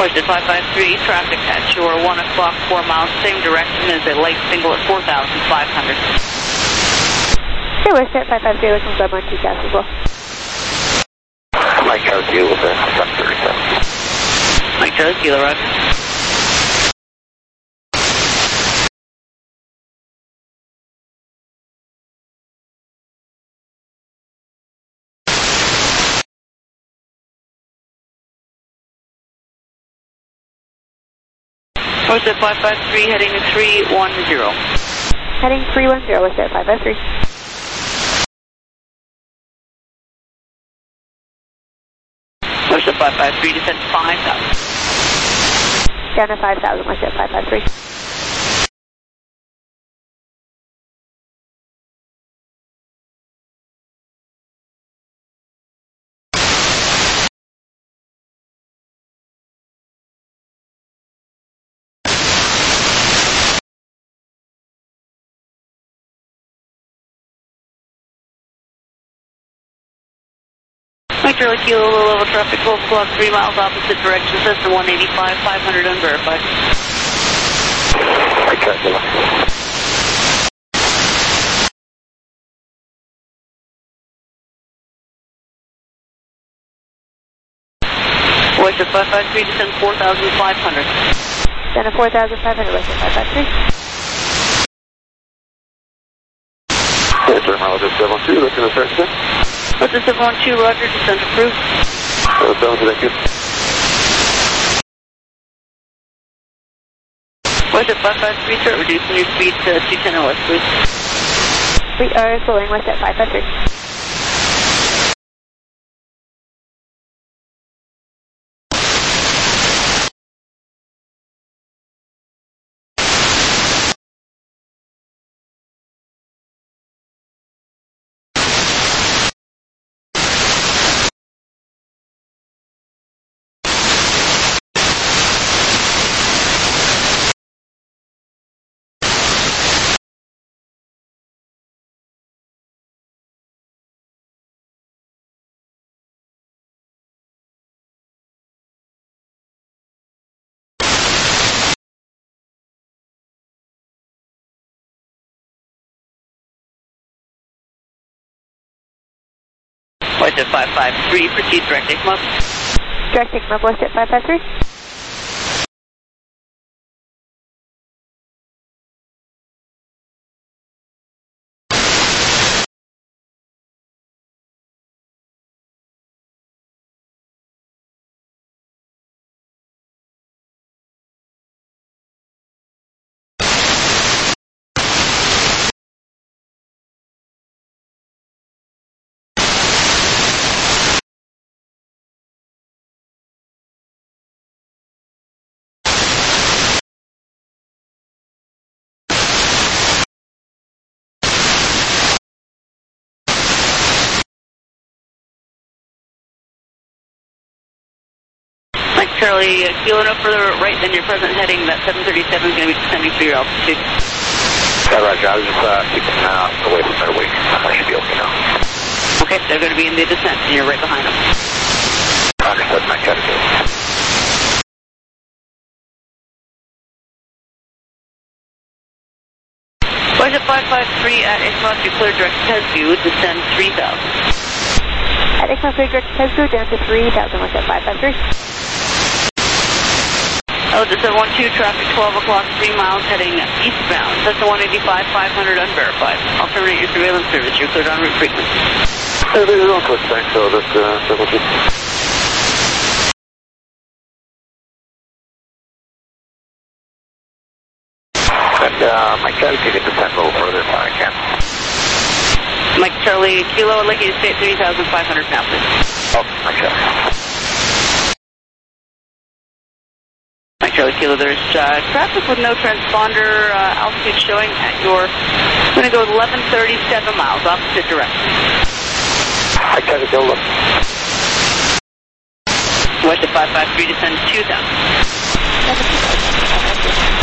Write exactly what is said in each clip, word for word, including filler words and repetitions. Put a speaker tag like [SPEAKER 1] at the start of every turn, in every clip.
[SPEAKER 1] West at five five three, traffic at your one o'clock, four miles, same direction as a late single at four thousand five hundred.
[SPEAKER 2] Okay, West at five five three, looking for on T C A S as well.
[SPEAKER 3] Mike Charlie Kilo with a seven thirty-seven.
[SPEAKER 1] Mike Charlie Kilo, roger. West at five five three, heading three one zero.
[SPEAKER 2] Heading three one zero, West at five five three.
[SPEAKER 1] West at five five three, descend five thousand.
[SPEAKER 2] Down to five thousand, West at five five three.
[SPEAKER 1] Mike Charlie Kilo, low level traffic, twelve o'clock, three miles opposite direction, system one eighty-five, five hundred unverified.
[SPEAKER 3] Mike Charlie Kilo.
[SPEAKER 1] West at five five three, descend four thousand five hundred.
[SPEAKER 2] Down to four thousand five hundred, West at five five three.
[SPEAKER 3] Yes, sir, mileage at seven two, looking to start descent.
[SPEAKER 1] West at seven one two, roger, descent approved.
[SPEAKER 3] seven seven, thank you.
[SPEAKER 1] West at five five three, start reducing your speed to two ten West, please.
[SPEAKER 2] We are slowing West at five five three.
[SPEAKER 1] West at five five three, proceed direct take up.
[SPEAKER 2] Direct take up, West at five five three.
[SPEAKER 1] Mike Charlie uh, Kilo, no further right than your present heading. That seven thirty-seven is going to be descending through your altitude.
[SPEAKER 3] Yeah, roger, I was just uh, keeping uh, away from their wing. I should be okay now.
[SPEAKER 1] Okay, they're going to be in the descent, and you're right behind them.
[SPEAKER 3] Understood, Mike Charlie Kilo.
[SPEAKER 1] West at five five three at Ixmont, you clear direct Tesview, descend three thousand.
[SPEAKER 2] At Ixmont, clear direct Tesview, down to three thousand, West at five five three.
[SPEAKER 1] Oh, descend one two, traffic twelve o'clock, three miles, heading eastbound. That's the one eighty-five, five hundred unverified. I'll terminate your surveillance service. You're cleared en route frequency.
[SPEAKER 3] Uh, there's no quick thanks, so that's uh, seven two. And uh, Mike Charlie, can you descend a little further if I can?
[SPEAKER 1] Mike Charlie Kilo, I'd like you to stay at three thousand five hundred now, please.
[SPEAKER 3] Oh, Mike Charlie.
[SPEAKER 1] Mike Charlie Kilo, there's uh, traffic with no transponder uh, altitude showing at your, I'm going to go eleven thirty-seven miles, opposite direction.
[SPEAKER 3] Mike Charlie, go look.
[SPEAKER 1] West at five five three, descend two thousand.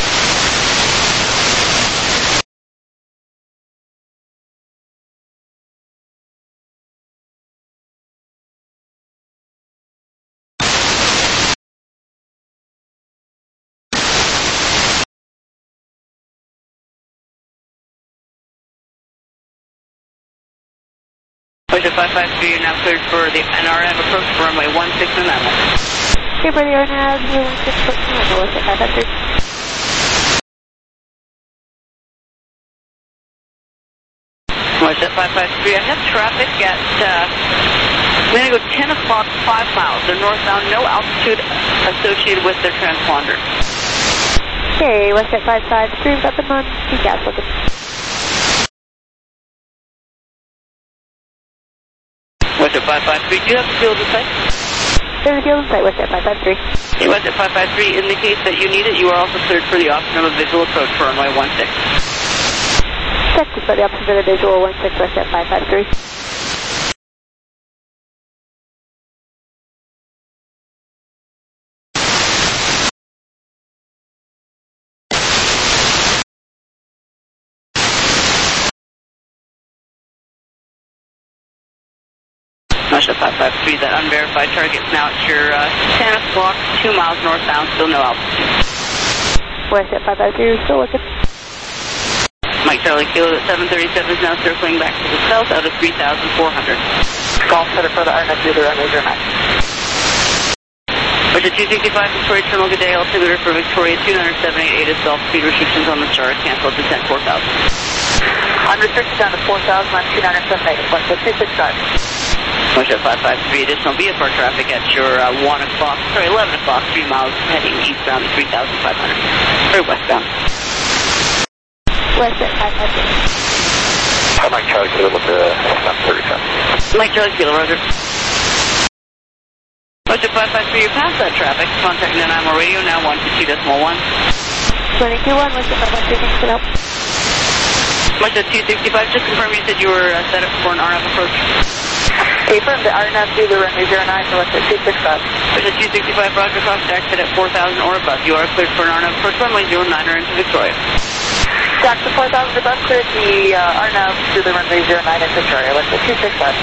[SPEAKER 1] Westjet five five three, you're now cleared for the N R F approach for runway one six and nine.
[SPEAKER 2] Okay, for the R N A V, zero one six, approach from runway Westjet five five three.
[SPEAKER 1] Westjet five five three, I have traffic at, uh, I'm going to go ten o'clock, five miles. They're northbound, no altitude associated with their transponder.
[SPEAKER 2] Okay, Westjet five five three, up and on, two gas looking.
[SPEAKER 1] Westjet five five three, do you have the field in sight?
[SPEAKER 2] There's a field in sight, Westjet five five three.
[SPEAKER 1] Okay, Westjet five five three, in the case that you need it, you are also cleared for the option of a visual approach for runway one six.
[SPEAKER 2] Check to start the option for the visual one six, Westjet five five three.
[SPEAKER 1] Westjet five five three, that unverified target's now at your uh, ten o'clock, two miles northbound, still no altitude.
[SPEAKER 2] Westjet five five three, still looking.
[SPEAKER 1] Mike Charlie Kilo at seven thirty-seven is now circling back to the south out of three thousand four hundred.
[SPEAKER 3] Call center for the R N F to the runway zero nine.
[SPEAKER 1] Westjet two sixty-five, Victoria Terminal, good day, altimeter for Victoria two nine seven eight eight is self, speed restrictions on the chart, cancel descent four thousand.
[SPEAKER 3] Unrestricted down to four thousand on two nine seven eight, Westjet two sixty-five.
[SPEAKER 1] Westjet five five three, additional V F R traffic at your uh, one o'clock, sorry, eleven o'clock, three miles heading eastbound to three thousand five hundred, or westbound.
[SPEAKER 2] Westjet five five three.
[SPEAKER 3] Hi, Mike Charlie Kilo with the seven thirty-seven.
[SPEAKER 1] Mike Charlie Kilo, roger. Westjet five five three, you're past that traffic, contacting the nine more radio, now one two decimal one.
[SPEAKER 2] twenty-two one, Westjet five five three, thanks for the help.
[SPEAKER 1] Westjet two sixty-five, just confirm you said you were uh, set up for an R F approach.
[SPEAKER 3] Affirm the R N F to the runway zero nine, so Westjet two sixty-five.
[SPEAKER 1] Westjet two sixty-five, roger, contacted at four thousand or above. You are cleared for an R N F approach runway zero nine into Victoria.
[SPEAKER 3] Jackson four thousand above, cleared the uh, R N F to the runway zero nine in Victoria, Westjet two sixty-five.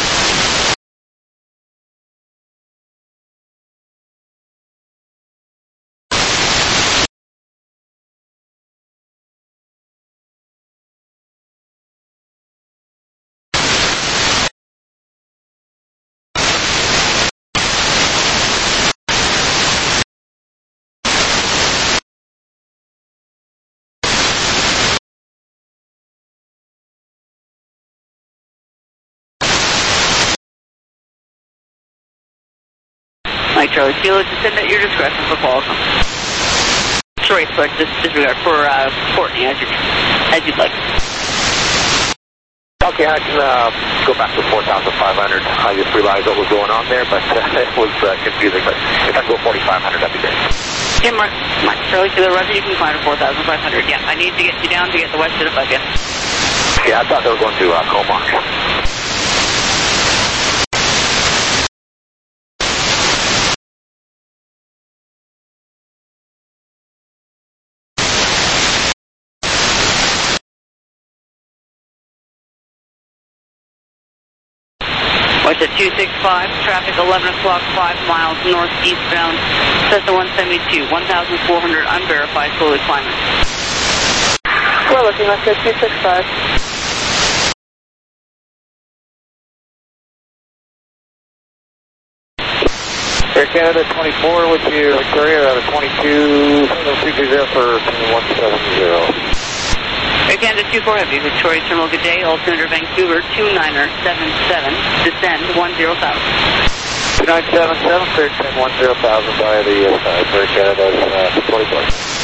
[SPEAKER 1] Mike Charlie Kilo, descend at your discretion for Qualcomm. Sorry, select this disregard for uh, Courtney as, you, as you'd like.
[SPEAKER 3] Okay, I can uh, go back to four thousand five hundred. I just realized what was going on there, but uh, it was uh, confusing. But if I can go forty-five hundred, that'd be great.
[SPEAKER 1] Yeah, Mark, Mike Charlie Kilo, roger, you can climb to four thousand five hundred. Yeah, I need to get you down to get the Westjet above you.
[SPEAKER 3] Yeah, I thought they were going to uh, Comark.
[SPEAKER 1] Westjet two sixty-five, traffic eleven o'clock, five miles northeastbound, Cessna one seventy-two, one thousand four hundred, unverified, slowly climbing.
[SPEAKER 3] We're looking, Westjet two sixty-five. Air Canada twenty-four with you, Victoria, out of twenty-two, three two zero for one seven zero.
[SPEAKER 1] Air Canada two four Heavy, Victoria Terminal, good day, altimeter Vancouver two nine seven seven, descend one zero thousand.
[SPEAKER 3] two nine seven seven, clear descend one zero thousand via the uh, side for Air Canada's uh, twenty-four.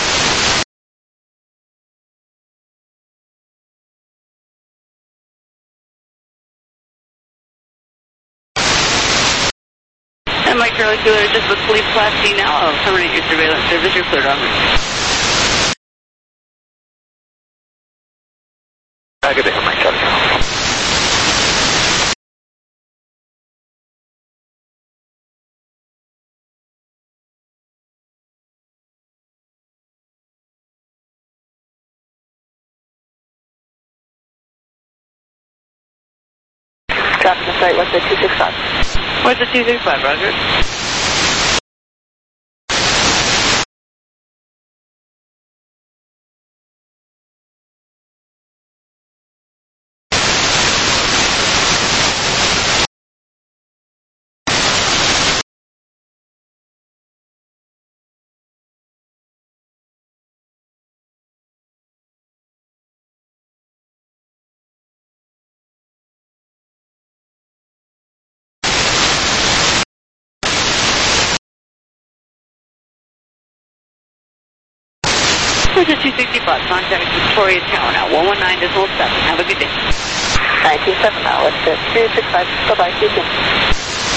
[SPEAKER 1] And Mike Charlie Kilo, just with Fleet Class C now, I'll terminate your surveillance service, you're cleared on route.
[SPEAKER 3] Have a good day, Mike Charlie. Traffic in sight, Westjet two sixty-five.
[SPEAKER 1] Westjet two sixty-five, roger. This is two sixty-five, contact Victoria Tower now, one one nine decimal seven. Have a good day.
[SPEAKER 2] nine two seven now, let's go two six five. Bye-bye, see you soon.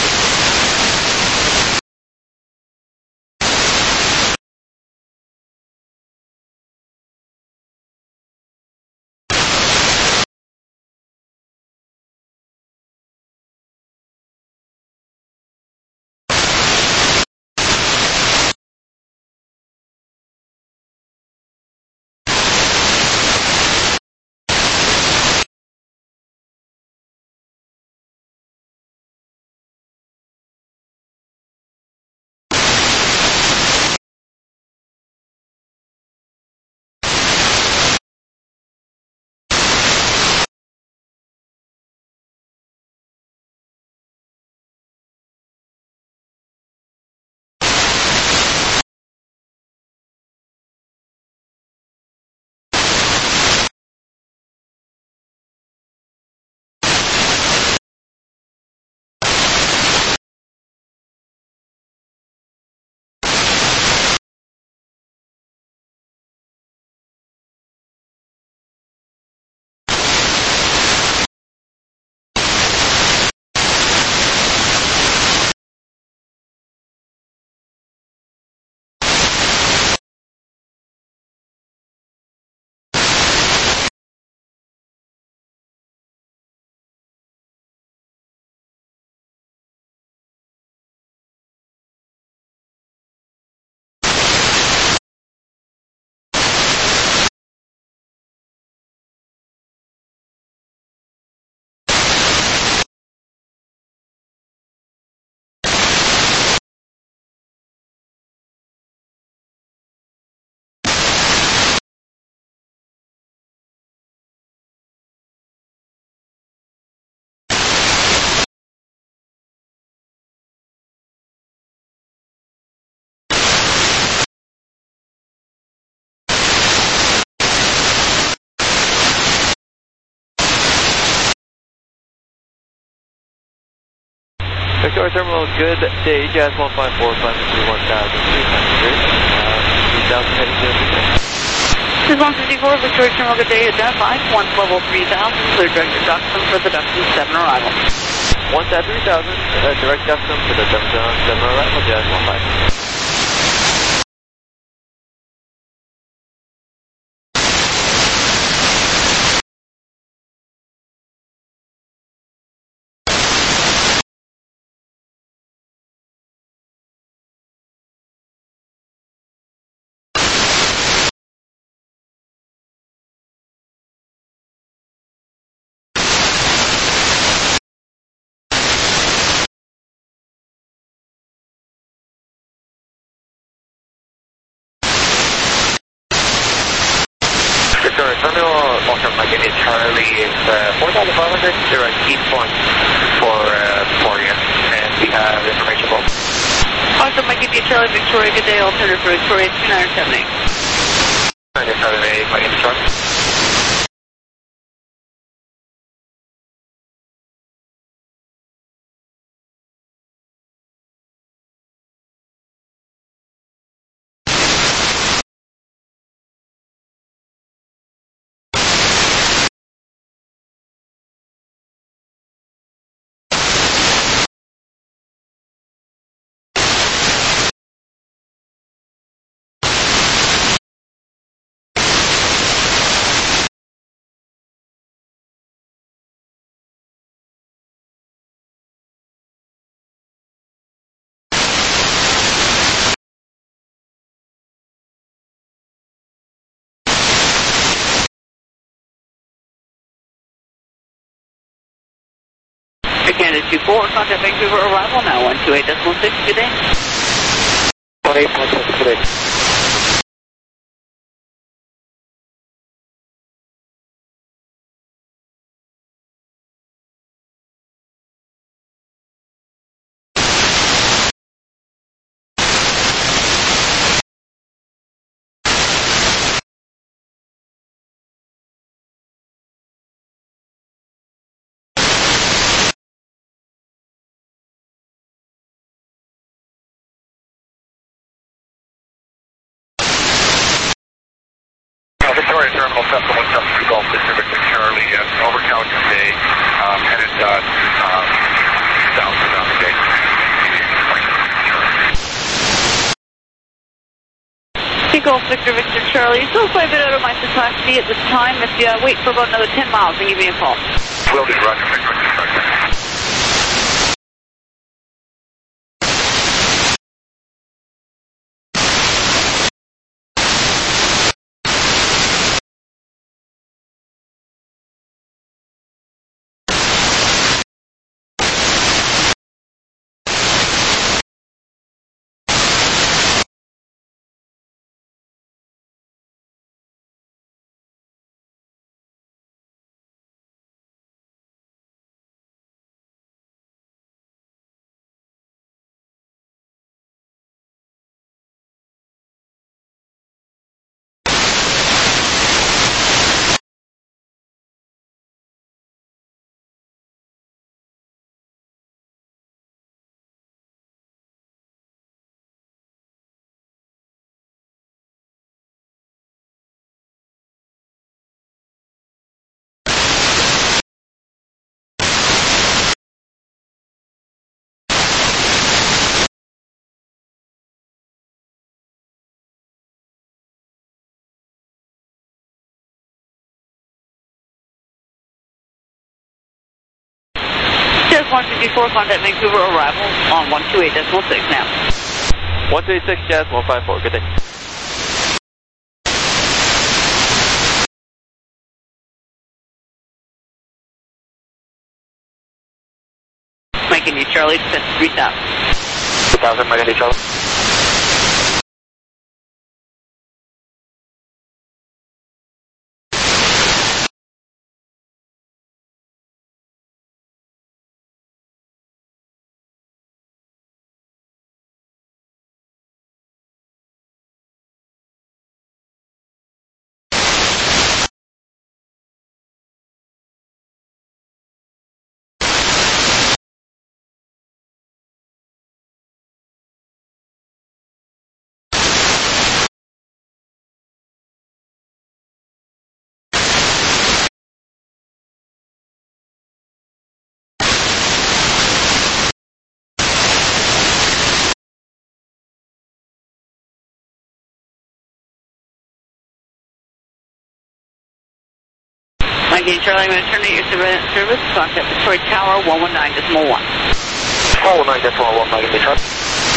[SPEAKER 4] Victoria Terminal, good day, Jazz one five four, climb through one thousand three hundred, uh, three thousand heading to the
[SPEAKER 1] This is one fifty-four, Victoria Terminal, good day, identify, once level three thousand, clear direct deduction for the Duxton seven arrival.
[SPEAKER 4] Once at three thousand, uh, direct Duxton for the Duxton seven arrival, Jazz one five.
[SPEAKER 3] Victoria Terminal, long-term Mike India Charlie is uh, four thousand five hundred, direct east point for uh, Victoria, and we have information both.
[SPEAKER 1] Also, Mike India Charlie, Victoria, good day, alternative for Victoria, two nine seven eight.
[SPEAKER 3] nine seven eight, Mike India Charlie.
[SPEAKER 1] Canada two four, contact Vancouver arrival now, one two eight decimal six, good day.
[SPEAKER 3] one eight point six, good day.
[SPEAKER 1] Golf Victor Victor Charlie. Still quite a bit out of my capacity at this time. If you uh, wait for about another ten miles, then give me a call.
[SPEAKER 3] Will do, Roger, Victor Victor Charlie.
[SPEAKER 1] one fifty-four, contact Vancouver, arrival on one two eight decimal six now.
[SPEAKER 4] one two eight six, Jazz one five four, good day.
[SPEAKER 1] Mike India Charlie, descent three thousand.
[SPEAKER 3] three thousand, Mike India Charlie.
[SPEAKER 1] Mike India Charlie, I'm going to terminate your surveillance service. Contact Victoria Tower, one one nine decimal one.
[SPEAKER 3] one one nine decimal one, Mike India Charlie.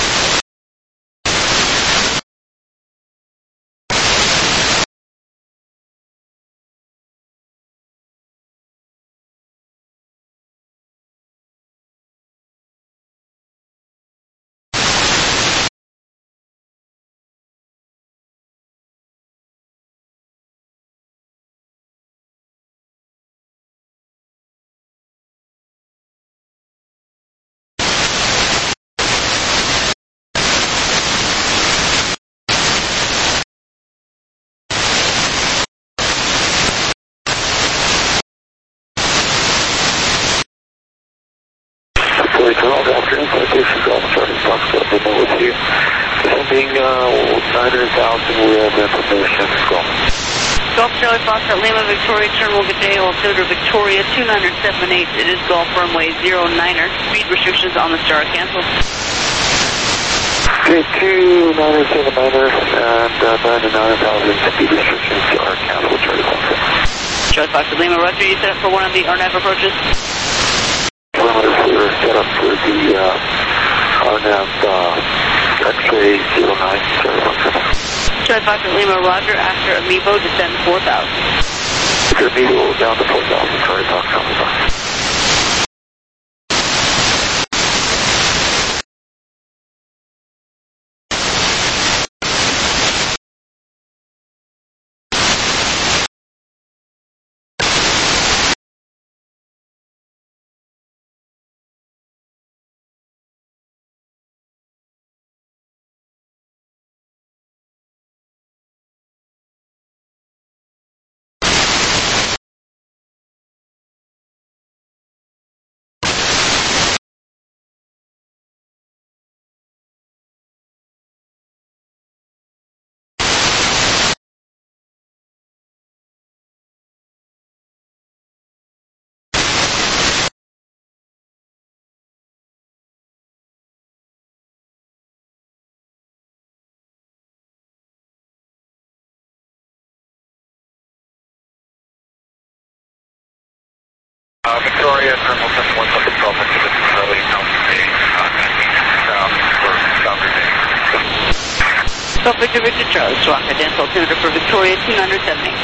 [SPEAKER 3] Toronto, good afternoon, Citation Golf Charlie Fox, with you. Descending uh, nine thousand, we have information from
[SPEAKER 1] Golf Charlie Foxtrot, Lima Victoria, Terminal, good day, altimeter Victoria, two nine seven eight, it is Golf runway zero niner, speed restrictions on the star canceled.
[SPEAKER 3] Okay, two nine seven niner and uh, ninety-nine thousand speed restrictions are canceled, Charlie Foxtrot.
[SPEAKER 1] Charlie Foxtrot, Lima, Roger, you set up for one of the R N A V approaches?
[SPEAKER 3] Parameters we were set up for the uh, R N A V uh, X-ray zero nine, Charlie Foxtrot.
[SPEAKER 1] Charlie Foxtrot, Lima, Roger, after Amiibo, descend four thousand.
[SPEAKER 3] After Amiibo, down to four thousand, Charlie Foxtrot. Victoria, Terminal seven one seven twelve, to the Charlie, Alpha contacting south for South Virginia.
[SPEAKER 1] South Victor Victor Charlie, Swaka, dance altimeter for Victoria two nine seven eight.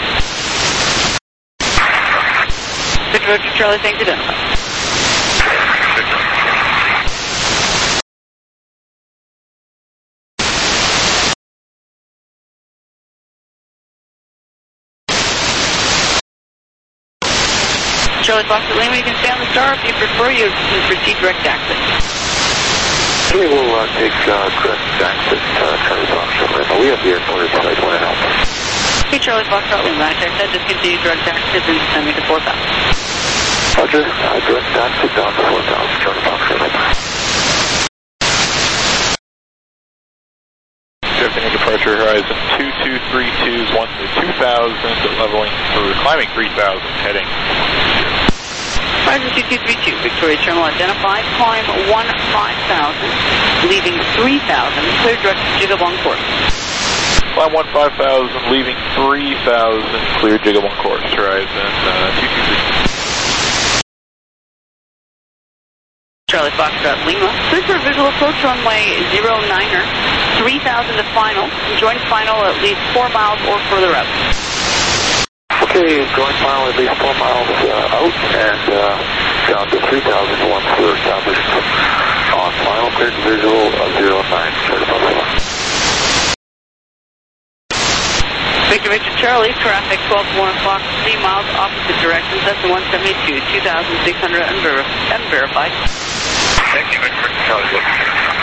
[SPEAKER 1] Victor Victor Charlie, thanks, identify. Charlie Fox at Lima, you can stay on the star. If you prefer, you can proceed direct access.
[SPEAKER 3] We will uh, take uh, direct access to uh, Charlie Fox at Lima. We have the airport side one Alpha.
[SPEAKER 1] Okay, Charlie Fox at Lima, I said just continue direct access and send me to four thousand.
[SPEAKER 3] Roger, uh, direct access down to four thousand, Charlie Fox at Lima.
[SPEAKER 5] Shifting departure horizon two two three two is one to two thousand, leveling for climbing three thousand, heading.
[SPEAKER 1] Horizon two two three two, Victoria Terminal identified, climb one five thousand, leaving three thousand, clear direct to Jigabong course.
[SPEAKER 5] Climb one five thousand, leaving three thousand, clear Jigabong course, horizon uh, two two three two.
[SPEAKER 1] Charlie Foxtrot Lima, clear for visual approach runway zero niner, three thousand to final, join final at least four miles or further out.
[SPEAKER 3] Okay, join final at least four miles uh, out and uh, down to three thousand once we're established on final, clear to visual of zero nine, Charlie Fox Lima.
[SPEAKER 1] Victor Victor Charlie, traffic twelve to one o'clock, three miles opposite direction, Cessna one seventy-two, two thousand six hundred unverified.
[SPEAKER 3] Thank you, Victor Victor Charlie.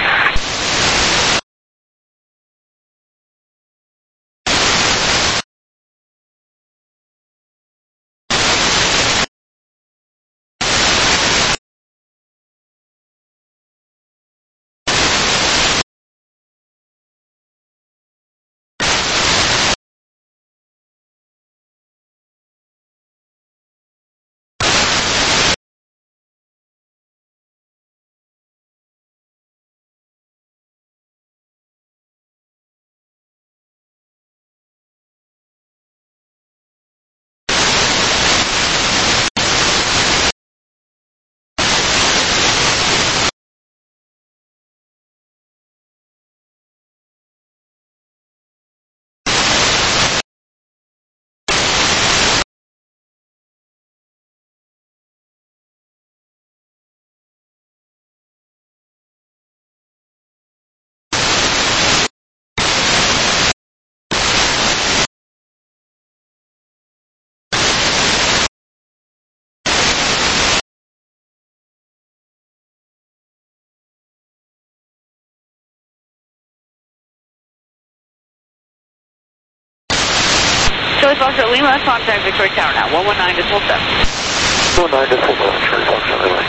[SPEAKER 1] Charlie Fox at Lima, contact Victoria Tower now, one one nine to full seven.
[SPEAKER 3] one nine to full seven, Charlie Fox at Lima.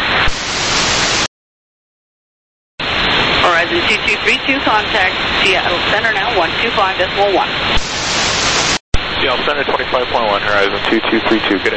[SPEAKER 1] Horizon two two three two, contact Seattle Center now, one two five decimal one.
[SPEAKER 5] Seattle Center twenty-five point one, horizon two two three two, good day.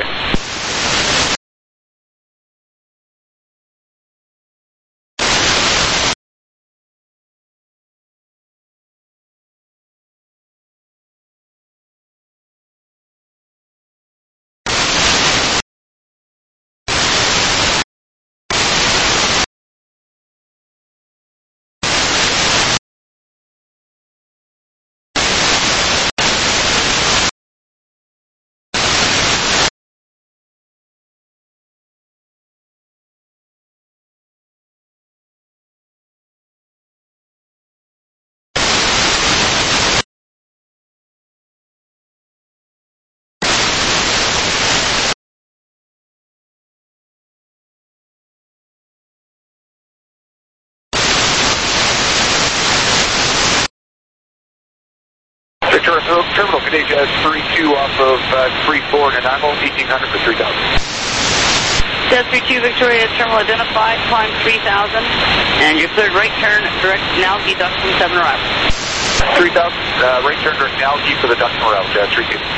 [SPEAKER 3] Terminal, terminal Canadian Jazz three two off of uh, three four and I'm on eighteen hundred for three thousand.
[SPEAKER 1] Jazz three two Victoria Terminal identified, climb three thousand, and you're cleared right turn direct Nalgi Duxton seven arrival.
[SPEAKER 3] three thousand, uh, right turn direct Nalgi for the Duxton route, Jazz three two.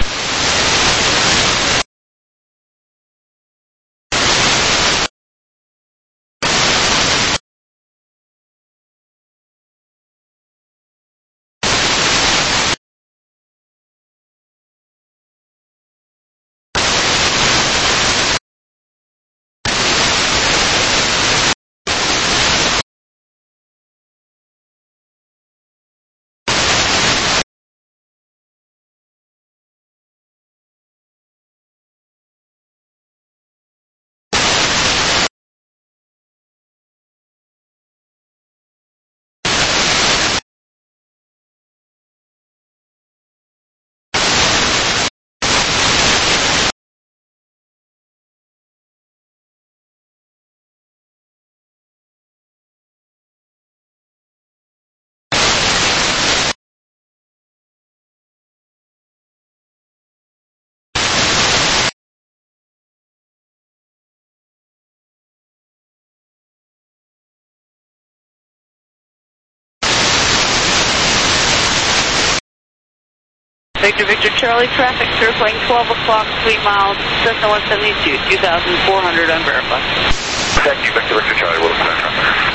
[SPEAKER 1] Victor, Victor, Charlie, traffic circling twelve o'clock, three miles, Cessna one seventy-two, two thousand four hundred unverified.
[SPEAKER 3] Thank you, Victor, Victor, Charlie, Wilson Center.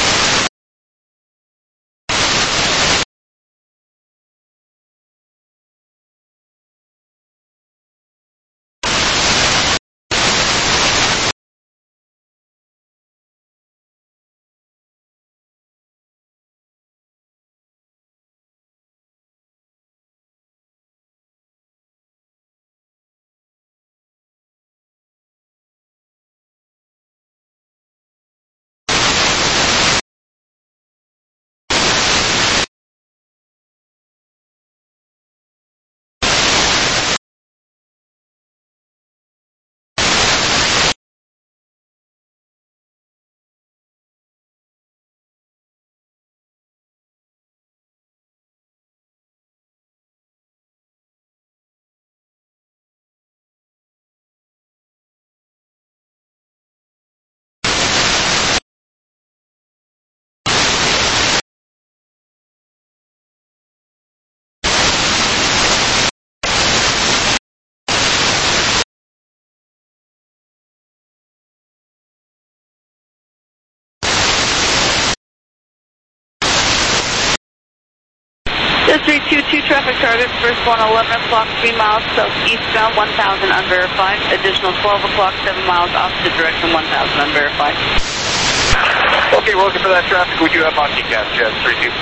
[SPEAKER 1] three two two traffic target, first one eleven o'clock, three miles southeastbound, one thousand unverified. Additional twelve o'clock, seven miles opposite direction, one thousand unverified.
[SPEAKER 3] Okay, we're looking for that traffic. We do have Monty Gas, Jazz three two.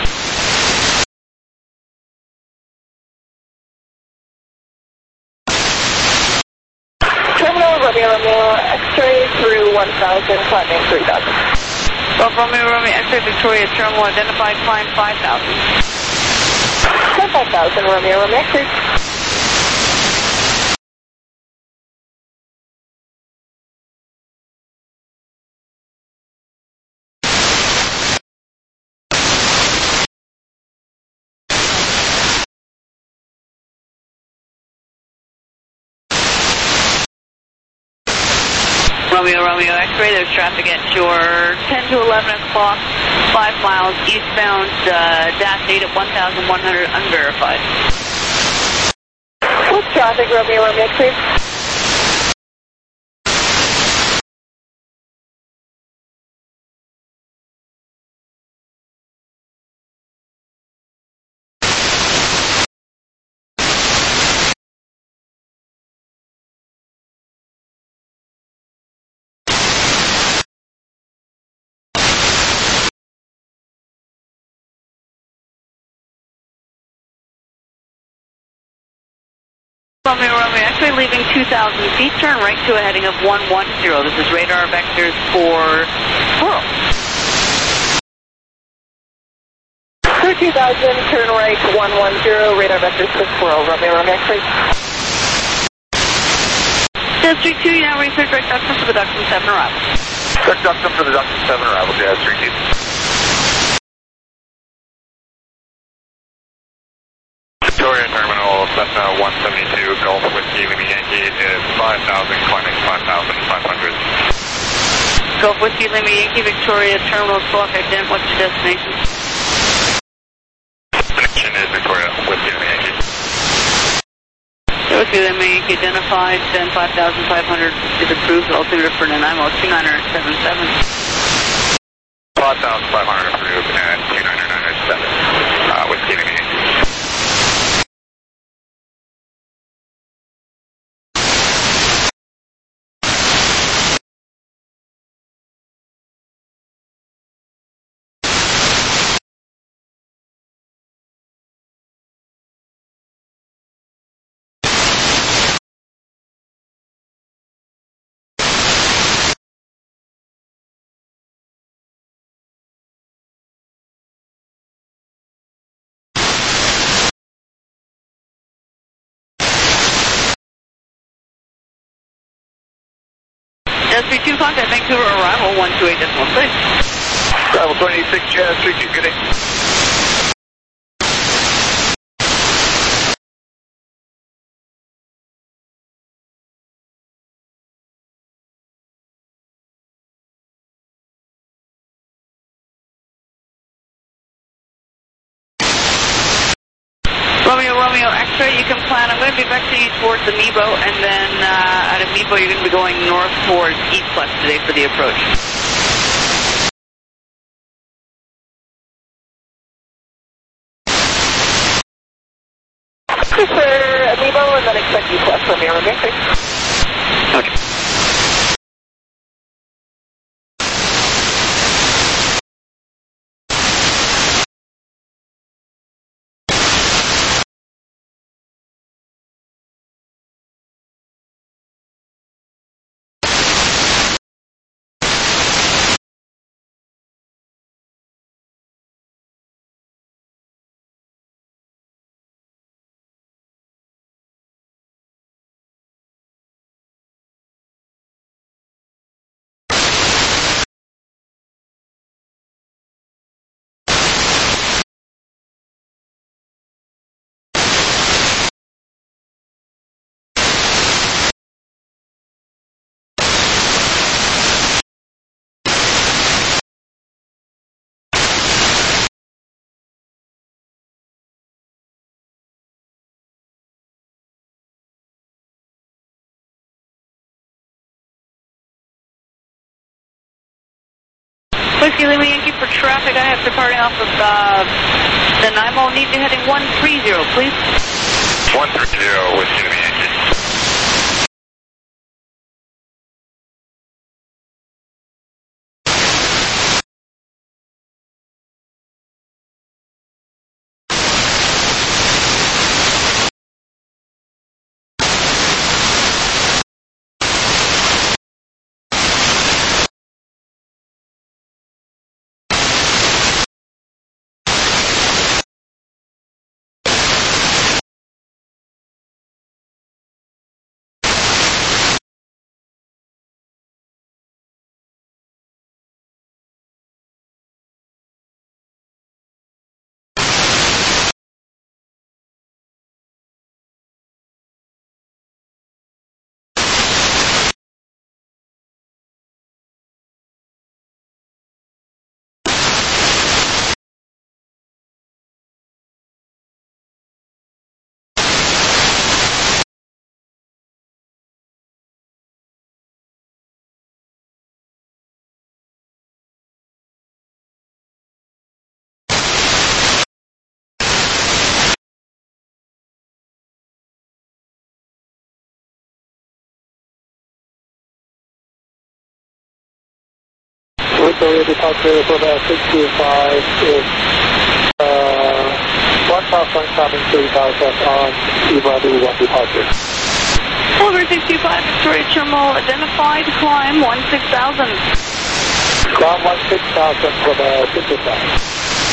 [SPEAKER 2] Terminal Romeo Romeo, X-ray through one thousand, climbing three thousand.
[SPEAKER 1] Well, Romeo Romeo, X-ray Victoria Terminal identified, climb five thousand.
[SPEAKER 2] five thousand, Romeo Romeo, X-ray.
[SPEAKER 1] Romeo, Romeo, X-ray, there's traffic at your ten to eleven o'clock, five miles eastbound, uh, dash eight at one thousand one hundred unverified.
[SPEAKER 2] What's traffic, Romeo, Romeo, X-ray?
[SPEAKER 1] Romeo, Romeo, X-ray leaving two thousand feet, turn right to a heading of one one zero. This is radar vectors for Squirrel.
[SPEAKER 2] Through two thousand, turn right one one zero, radar vectors for Squirrel, Romeo, Romeo, X-ray.
[SPEAKER 1] Jazz three two, you now research direct ductum for the ductum seven arrival.
[SPEAKER 3] Direct ductum for the ductum seven arrival, Jazz three two. Victoria Terminal, Cessna one seventy-two, Gulf Whiskey, Lima Yankee is five thousand, climbing five thousand five hundred.
[SPEAKER 1] Gulf Whiskey, Lima Yankee, Victoria Terminal, Squawk, ident, what's your destination?
[SPEAKER 3] Destination is Victoria Whiskey, Lima Yankee.
[SPEAKER 1] Whiskey, Lima Yankee, identified, then five thousand five hundred is approved, altimeter for Nanaimo, two nine zero seven seven.
[SPEAKER 3] five thousand five hundred approved and two nine zero seven, uh, Whiskey, Lima Yankee.
[SPEAKER 1] Jazz three two, contact Vancouver arrival one two eight decimal six.
[SPEAKER 3] Arrival twenty-six, Jazz three two, good day.
[SPEAKER 1] Romeo, Romeo, X-ray, you can plan. I'm going to be vectoring you towards Amiibo, and then uh, at Amiibo you're going to be going north towards Eastplex today for the approach.
[SPEAKER 2] Cruiser Amiibo, and then expect Eastplex from here, okay?
[SPEAKER 1] Okay. Whiskey Lima Yankee for traffic. I have departing off of uh, Nanaimo. Need you heading one three zero, please.
[SPEAKER 3] one three zero, Whiskey Lima Yankee.
[SPEAKER 2] Victoria departure for about six two five is uh, one South Point stopping thirty thousand on Ibrahim one departure.
[SPEAKER 1] Over six two five, Victoria Terminal identified, climb one six thousand.
[SPEAKER 2] Climb one six thousand for the fifty-five.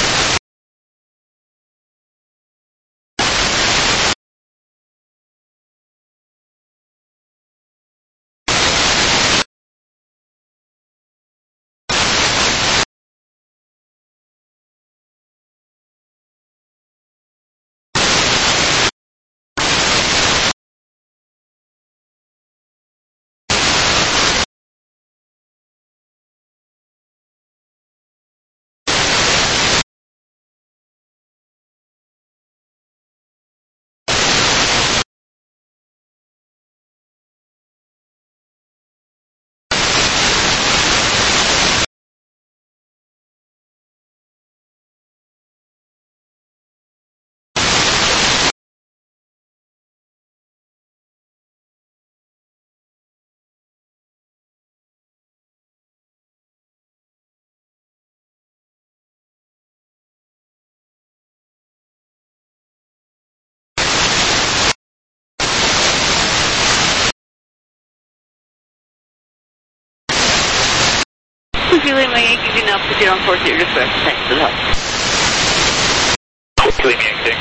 [SPEAKER 1] Whiskey Lima Yankee, do now proceed on course at your discretion. Thanks for the help.
[SPEAKER 3] Whiskey Lima Yankee.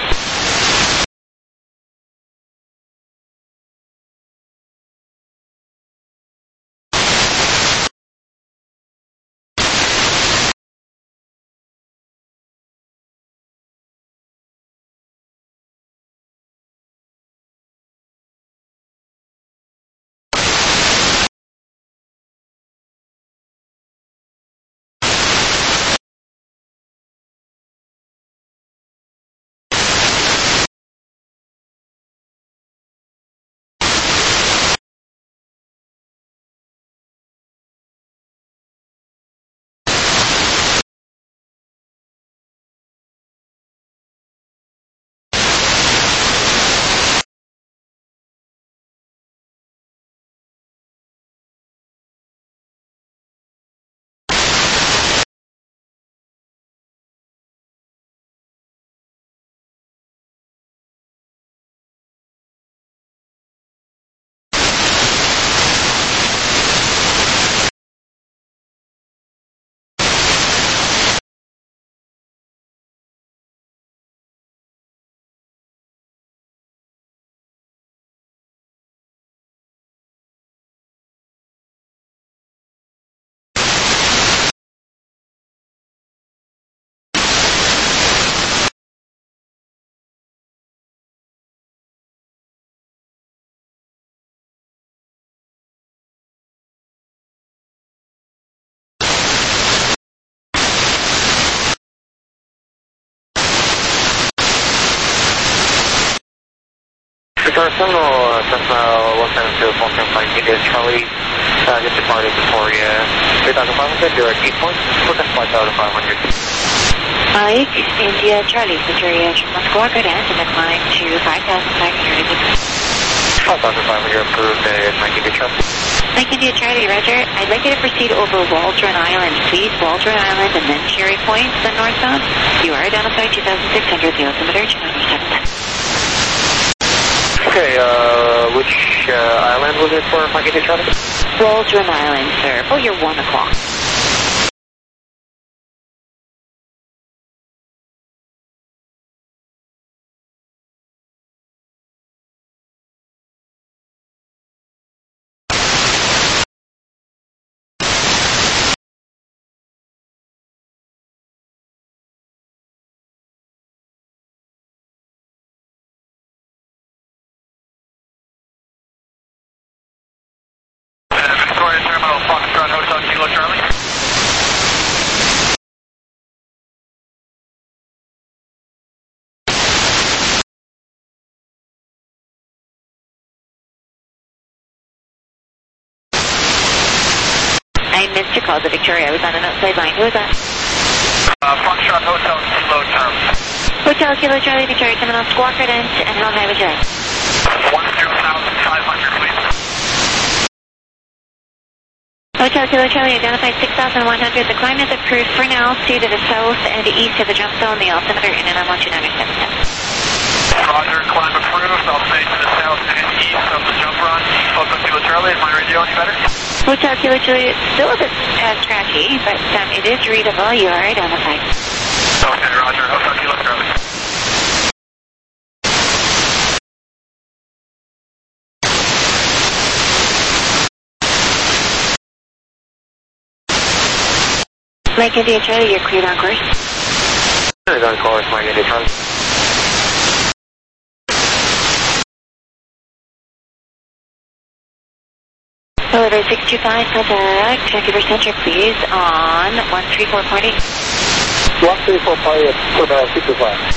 [SPEAKER 4] Victoria Terminal, Cessna one seven zero four seven five, India Charlie, uh, just departed Victoria, three thousand five hundred, direct eight points, forecast five thousand five hundred.
[SPEAKER 6] Mike, India Charlie, Victoria Terminal Squawk, good end, and then climb to five thousand five hundred.
[SPEAKER 4] five thousand five hundred approved, uh, Mike India Charlie.
[SPEAKER 6] Mike India Charlie, roger. I'd like you to proceed over Waldron Island, please. Waldron Island and then Cherry Point, then northbound. You are identified two thousand six hundred, the altimeter two ninety-seven.
[SPEAKER 4] Okay, uh, which uh, island was it for Mike India Charlie?
[SPEAKER 6] Waldron Island, sir. Oh, you're one o'clock.
[SPEAKER 3] Victoria Terminal, Foxtrot Hotel Kilo Charlie.
[SPEAKER 6] I missed your call to Victoria. I was on an outside line. Who was that?
[SPEAKER 3] Uh, Foxtrot Hotel Kilo Terminal.
[SPEAKER 6] Hotel Kilo Charlie, Victoria Terminal Squawk, good end, and how high would you like?
[SPEAKER 3] one zero thousand five hundred, please.
[SPEAKER 6] Hotel Kilo Charlie, identified six thousand one hundred. The climb is approved for now. Stay to the south and east of the jump zone. The altimeter in and on one two nine seven seven.
[SPEAKER 3] Roger, climb approved. I'll stay to the south and east of the jump run. Hotel Kilo Charlie, is my radio any better?
[SPEAKER 6] Hotel Kilo Charlie, still a bit uh, scratchy, but um, it is readable. You are identified.
[SPEAKER 3] Okay, roger. Hotel Kilo Charlie.
[SPEAKER 6] Mike India Charlie, you're cleared on course.
[SPEAKER 4] Cleared on course, Mike India Charlie.
[SPEAKER 6] Delivery six two five, contact Vancouver Centre, please, on one three four point eight.
[SPEAKER 2] one three four point eight, for uh, six two five.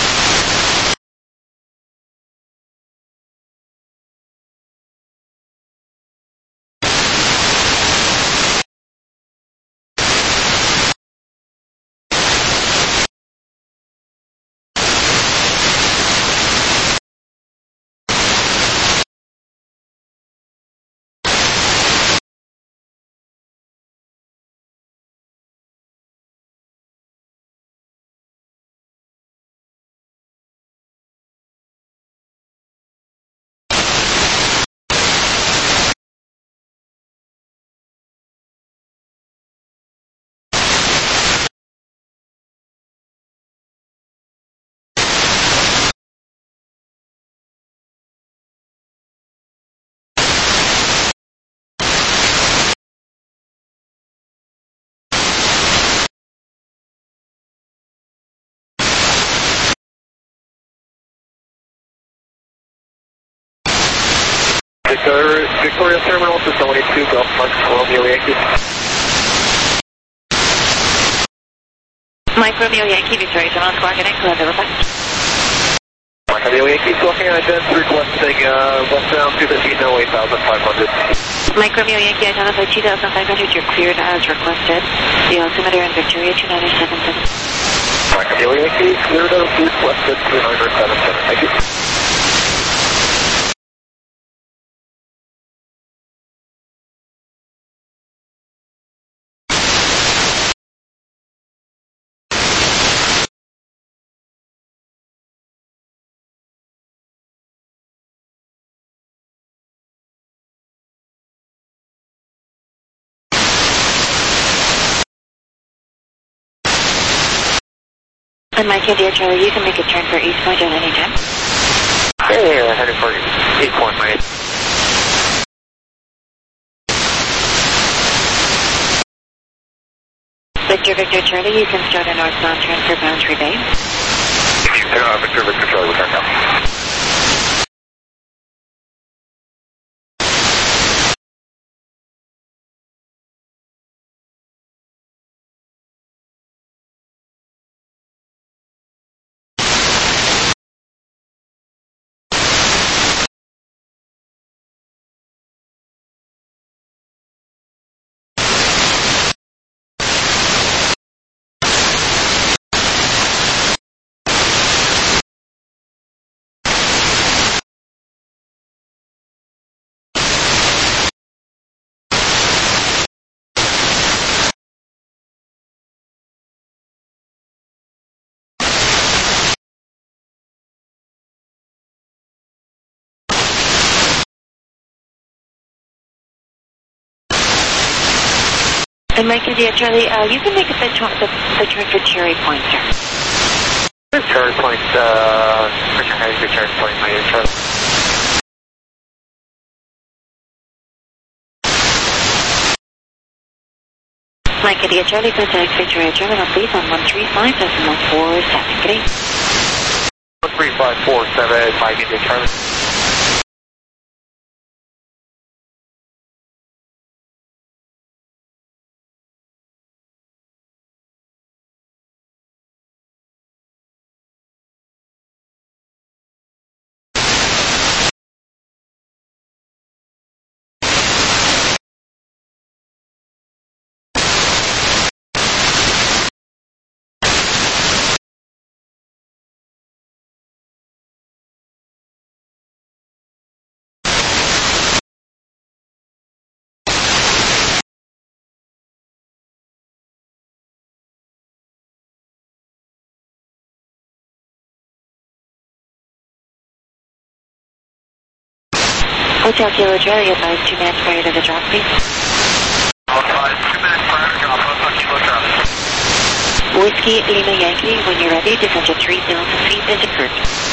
[SPEAKER 3] Victoria, Victoria Terminal, Facility two, Gulf Mark, Romeo Yankee.
[SPEAKER 6] Mike Romeo Yankee, Victoria Terminal Squawk, good end, close over.
[SPEAKER 3] Mike Romeo Yankee, squawking on advance, requesting uh, westbound two fifteen, no eight thousand five hundred.
[SPEAKER 6] Mike Romeo Yankee, identified two thousand five hundred, you're cleared as requested. The altimeter in Victoria two nine seven seven.
[SPEAKER 3] Mike Romeo Yankee, cleared as requested two nine seven seven. Thank you.
[SPEAKER 6] And Mike India Charlie, you can make a turn for East Point at any time.
[SPEAKER 4] Hey, uh, headed for eight point, Mike.
[SPEAKER 6] Victor Victor Charlie, you can start a northbound turn for Boundary Bay.
[SPEAKER 3] Uh, Victor, Victor, Charlie, return now.
[SPEAKER 6] And Mike India Charlie, uh, you can make the, the, the turn for Cherry Point, sir.
[SPEAKER 4] Cherry Point, uh, Richard Hayes, good Cherry Point, my name is Charlie.
[SPEAKER 6] Mike India Charlie, contact Victoria Terminal, please, on one three five decimal four seven. Good day.
[SPEAKER 4] one three five four seven, Mike India Charlie.
[SPEAKER 6] Hotel Kilo Charlie, advise two minutes prior to the drop, please.
[SPEAKER 4] Advise two minutes prior to drop, Hotel Kilo Charlie.
[SPEAKER 6] Whiskey Lima Yankee, when you're ready, descend to three thousand feet into cruise.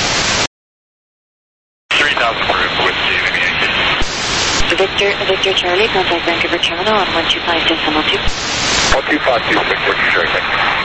[SPEAKER 4] three thousand approved, Whiskey Lima Yankee.
[SPEAKER 6] Victor, Victor Charlie, contact Vancouver Terminal on one two five decimal two.
[SPEAKER 4] one two five two six, Victor Charlie.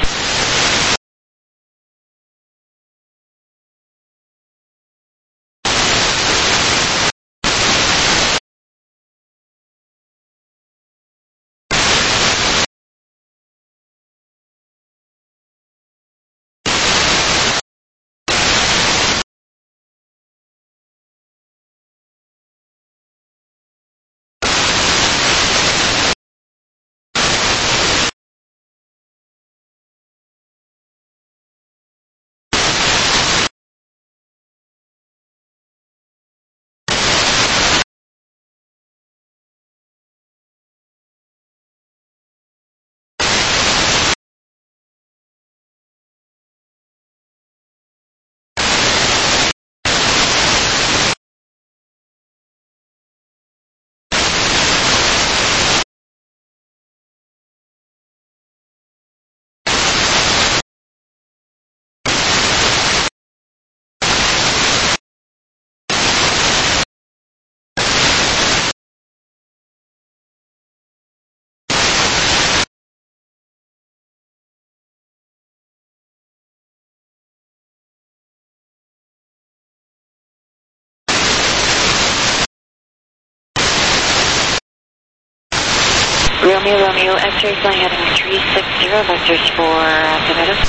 [SPEAKER 6] Romeo, Romeo, X-ray flying heading three six zero, vectors for uh, Tomatoes.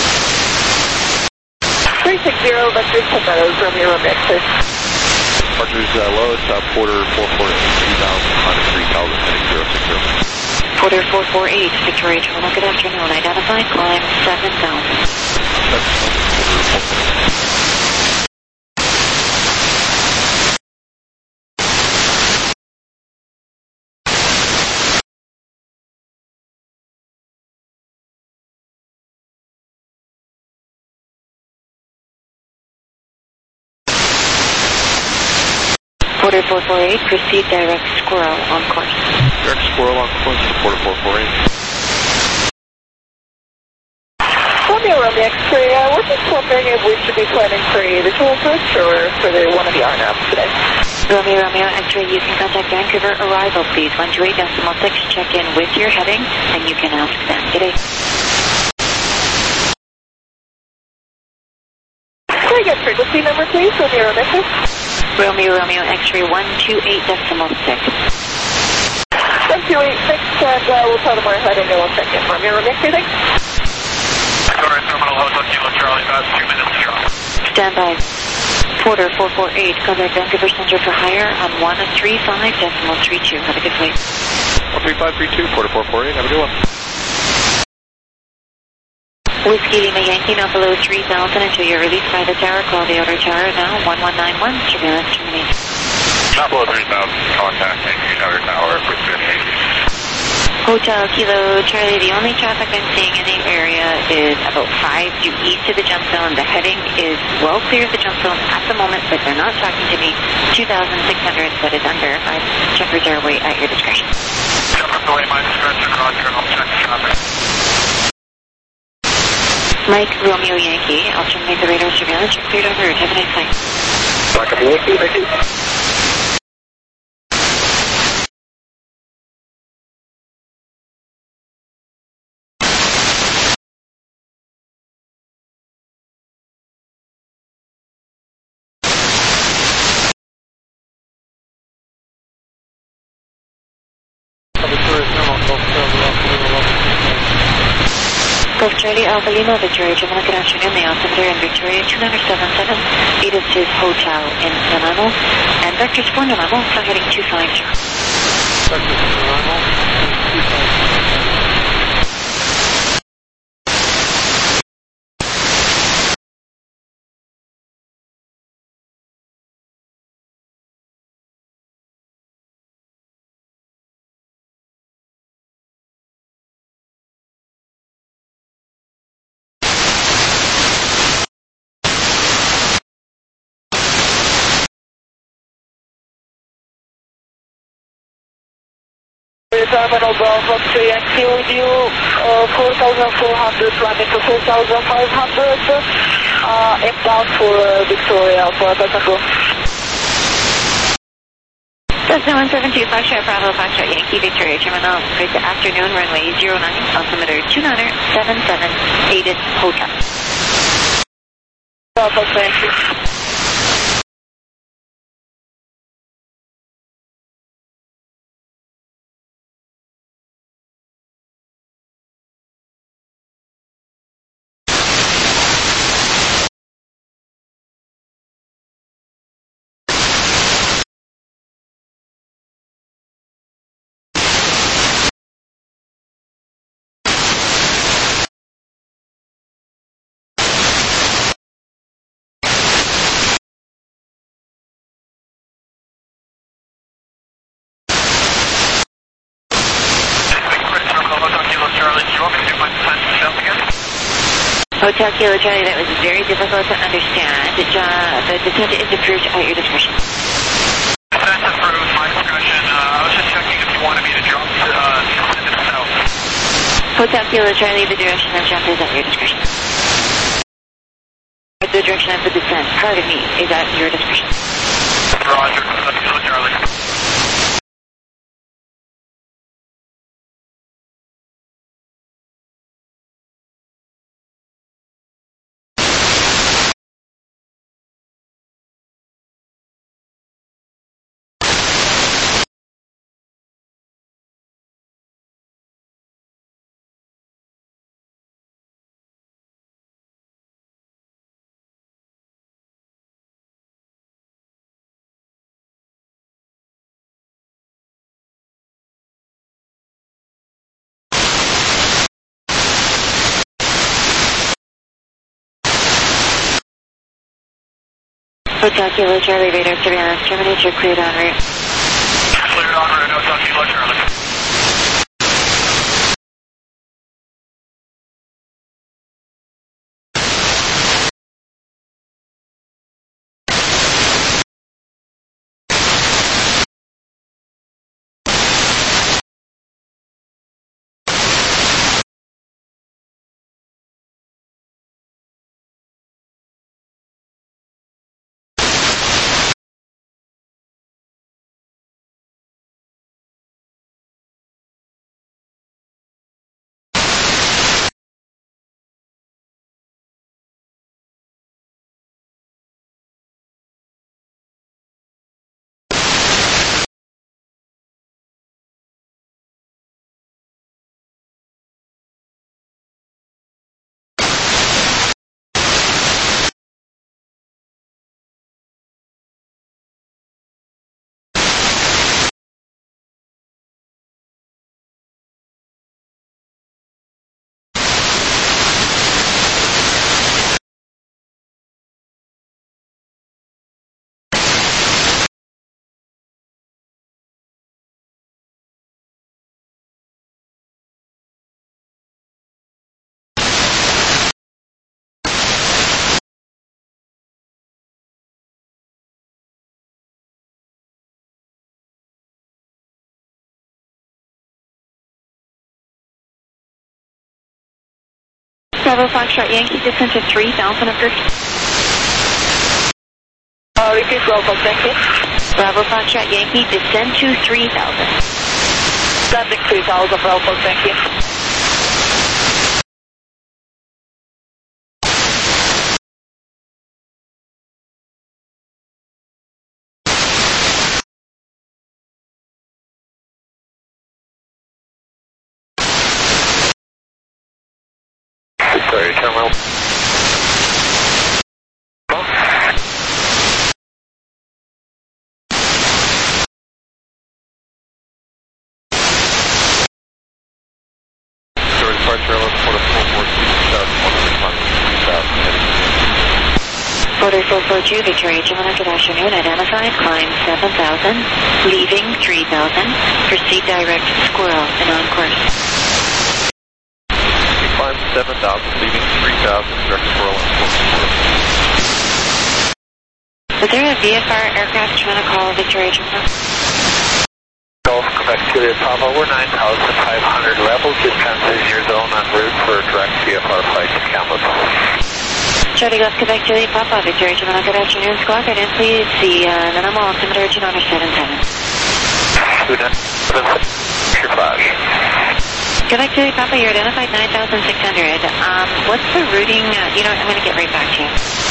[SPEAKER 2] three six zero, vectors Tomatoes, Romeo, Romeo, X-ray.
[SPEAKER 5] Rogers, uh, lowest, uh, Porter four four eight, two thousand, minus three thousand, heading zero six zero.
[SPEAKER 6] Porter four four eight, Victoria Terminal, good afternoon. Identify, climb seven thousand. Porter four four eight, proceed direct Squirrel on course.
[SPEAKER 5] Direct Squirrel on course to Porter four four eight.
[SPEAKER 2] Romeo, Romeo, X-ray, uh, we're just wondering if we should be planning for a visual approach or for the one of the R NAVs today.
[SPEAKER 6] Romeo, Romeo, X-ray, you can contact Vancouver arrival, please. one two eight decimal six, check in with your heading, and you can ask them. Good day.
[SPEAKER 2] Can I get frequency number, please, Romeo, Romeo, X-ray?
[SPEAKER 6] Romeo, Romeo, X-ray, one two eight decimal six.
[SPEAKER 2] one two eight six, and uh, we'll tell them we're heading and we'll check in. Romeo, Romeo, X-ray, thanks.
[SPEAKER 4] Victoria Terminal, Hotel Kilo Charlie, about two minutes to drop.
[SPEAKER 6] Stand by. Porter four four eight, contact Vancouver Center for hire on one three five decimal three two. Have a good flight.
[SPEAKER 5] one three five three two, Porter four four eight, have a good one.
[SPEAKER 6] Whiskey Lima Yankee, now below three thousand until you're released by the tower. Call the outer tower now, one one nine one, surveillance terminated.
[SPEAKER 4] Not below three thousand, contacting the outer tower for fifteen.
[SPEAKER 6] Hotel Kilo Charlie, the only traffic I'm seeing in the area is about five due east of the jump zone. The heading is well clear of the jump zone at the moment, but they're not talking to me. two thousand six hundred, but it's unverified. Checkers are away at your discretion.
[SPEAKER 4] jump away, my discretion, roger, and I'll check the traffic.
[SPEAKER 6] Mike Romeo Yankee, I'll terminate the radar surveillance. You're cleared en route. Have a nice night.
[SPEAKER 3] Mike Yankee, thank you.
[SPEAKER 6] Gulf Charlie Alpha Lima, Victoria Gemini, good afternoon. The altimeter in Victoria two nine seven seven, Edith is Hotel in Nanaimo, and vectors for Nanaimo, flight heading two five zero.
[SPEAKER 3] Vectors for Nanaimo, two five zero. Terminal Bravo three and Q with you, uh, four thousand four hundred, landing to four thousand five hundred, uh, inbound for uh, Victoria Alpha, Tango.
[SPEAKER 6] Cessna one seven two, Foxtrot Bravo, Foxtrot Yankee, Victoria Terminal, good afternoon, runway zero nine, altimeter two nine seven seven, Edith Hotel.
[SPEAKER 2] Alpha, thank you.
[SPEAKER 6] Hotel Kilo Charlie, that was very difficult to understand. Uh, the descent is approved at your discretion.
[SPEAKER 4] Descent approved, my discretion. Uh, I was just checking if you wanted me to jump to, uh, descend to the south.
[SPEAKER 6] Hotel Kilo Charlie, the direction of jump is at your discretion. The direction of the descent, pardon me, is at your discretion.
[SPEAKER 4] Roger, Kilo Charlie.
[SPEAKER 6] Hotel Kilo Charlie, radar surveillance, terminate, you're cleared en route.
[SPEAKER 4] Cleared en route, Hotel Kilo Charlie.
[SPEAKER 6] Bravo Foxtrot Yankee, descend to three thousand approved.
[SPEAKER 2] Uh, repeat, Bravo, thank you.
[SPEAKER 6] Bravo Foxtrot Yankee, descend to three thousand.
[SPEAKER 2] Landing three thousand, Bravo, thank you.
[SPEAKER 3] Sorry, terminal. Sorry, departure eleven four four four two thousand one hundred three thousand heading.
[SPEAKER 6] Order four four two, Victoria Gemini, good afternoon. Identified, climb seven thousand, leaving three thousand. Proceed direct to Squirrel and on course.
[SPEAKER 5] Climb seven thousand, leaving three thousand, direct Squirrel and four.
[SPEAKER 6] Was there a V F R aircraft trying to call Victoria Gemini?
[SPEAKER 3] Golf, Quebec, Juliet, Papa, we're nine thousand five hundred levels, just transiting your zone en route for a direct V F R flight to Kamloops.
[SPEAKER 6] Charlie Golf, Quebec, Juliet, Papa, Victoria Gemini, good afternoon. Squawk, identity, the uh, minimal altimeter, two nine seven seven.
[SPEAKER 3] Two nine seven seven, your flash.
[SPEAKER 6] Quebec, Juliet, Papa, you're identified nine thousand six hundred. Um, what's the routing? Uh, you know what, I'm going to get right back to you.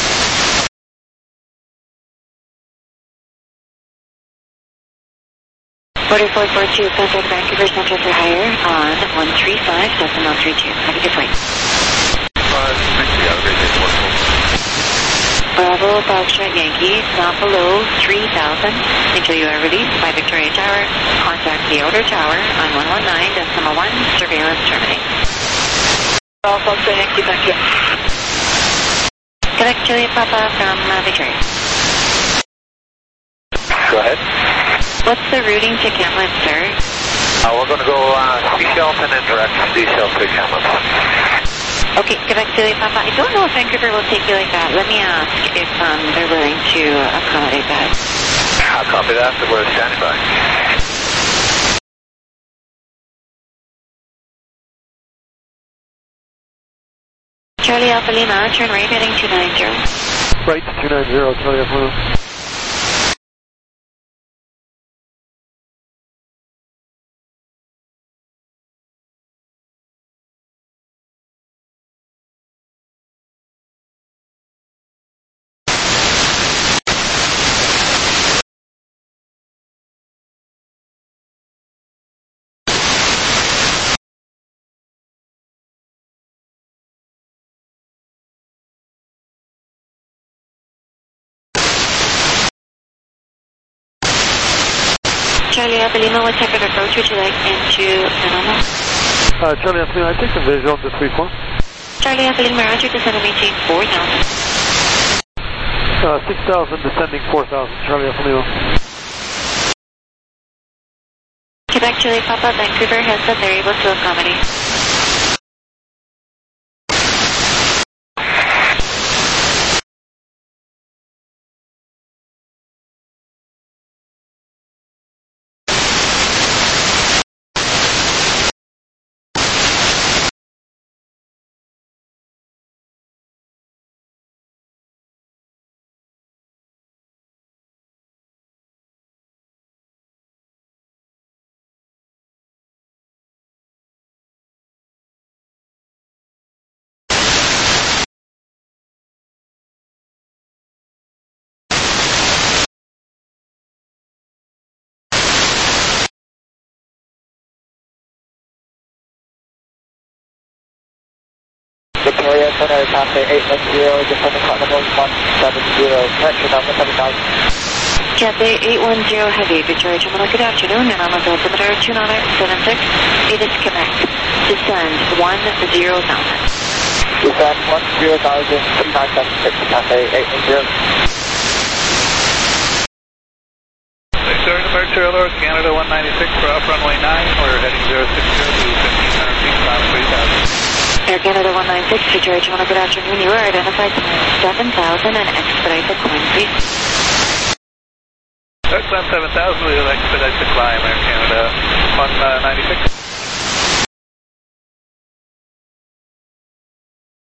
[SPEAKER 6] Order four four two, contact Vancouver Central for hire on one three five decimal three two. Have a good flight.
[SPEAKER 5] five three three, have a great day.
[SPEAKER 6] Bravo, Foxtrot Yankee, not below three thousand until you are released by Victoria Tower. Contact the outer tower on one one nine decimal one, surveillance terminates.
[SPEAKER 2] Bravo, Foxtrot Yankee, thank you.
[SPEAKER 6] Quebec, Juliet, Papa from uh, Victoria.
[SPEAKER 3] Go ahead.
[SPEAKER 6] What's the routing to Kamloops, sir?
[SPEAKER 3] Uh, we're going to go uh, Seashell and then direct Seashell to Kamloops.
[SPEAKER 6] Okay, Quebec, Juliet, Papa. I don't know if Vancouver will take you like that. Let me ask if um, they're willing to accommodate that.
[SPEAKER 3] I'll copy that, so we're standing by.
[SPEAKER 6] Charlie Alpha Lima, turn right heading two nine zero.
[SPEAKER 7] Right, two nine zero, Charlie Alpha Lima.
[SPEAKER 6] Charlie Alpha Lima, what type of approach would you like into Sonoma?
[SPEAKER 7] Uh, Charlie Alpha Lima, I take the visual to three four.
[SPEAKER 6] Charlie Alpha Lima, roger, descend and maintain four thousand.
[SPEAKER 7] Uh, six thousand, descending four thousand, Charlie Alpha Lima.
[SPEAKER 6] Quebec, Juliet, Papa, Vancouver has said they're able to accommodate.
[SPEAKER 2] Victoria, Center, Cafe eight one zero, descending Continental one seven zero, correction number seven thousand.
[SPEAKER 6] Cafe eight one zero Heavy, Victoria Gemini, good afternoon, and on the altimeter two nine seven six, it is Quebec. Descend one zero thousand.
[SPEAKER 2] Descend one zero thousand, two nine seven six, Cafe eight one zero.
[SPEAKER 5] Victoria departure, Lord, Canada one ninety-six for off runway nine, we're heading zero six zero to fifteen hundred feet, climb three thousand.
[SPEAKER 6] Air Canada one nine six, Victoria Gemini, good afternoon, you are identified seven thousand and expedite the climb, please.
[SPEAKER 5] Climb seven thousand, we'll expedite the climb, Air Canada one ninety-six.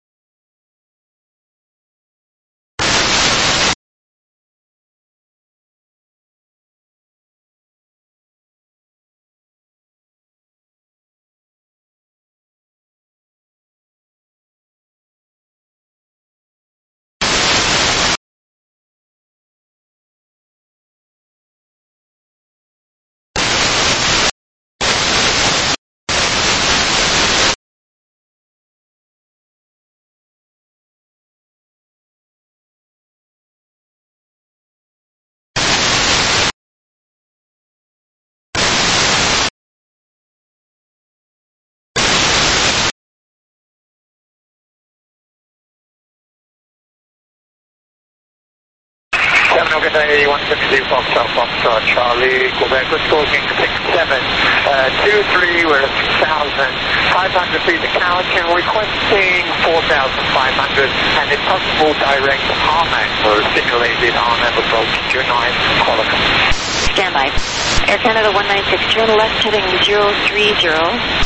[SPEAKER 4] seven, okay, day, one sixty, Foxtrot, Foxtrot, Charlie, Quebec, we're stalking six seven, uh, two three, we're at six thousand five hundred feet to Calican, requesting four thousand five hundred, and if possible, direct Harman for simulated R N A V approach to nine, Qualicum.
[SPEAKER 6] Standby. Air Canada one nine six, turn left heading zero three zero.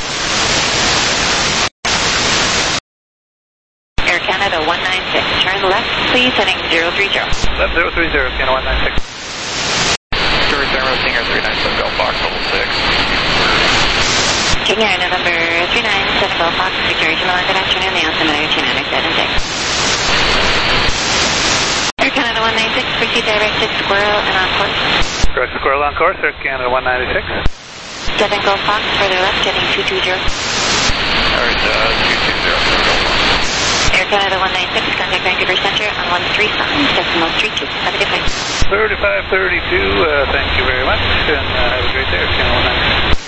[SPEAKER 6] Air Canada one nine six, turn left please heading zero three zero.
[SPEAKER 5] Left zero three zero, Canada one nine six.
[SPEAKER 4] Zero zero, Singer three nine seven, Golf Fox, level six.
[SPEAKER 6] Kenya, November three nine seven Golf Fox, Victoria Jamila, good afternoon, the altimeter two nine seven six. Air Canada one nine six, proceed direct to Squirrel and on course.
[SPEAKER 5] Correct, Squirrel on course, Air Canada one ninety-six.
[SPEAKER 6] seven Golf Fox, further left, heading two two zero.
[SPEAKER 4] Alright, uh, two two zero, Golf Fox.
[SPEAKER 6] Air Canada one nine six, contact Vancouver Center on one three five, decimal three two. Have a good night.
[SPEAKER 5] thirty-five thirty-two, uh, thank you very much, and uh, have a great day, Air Canada one ninety-six.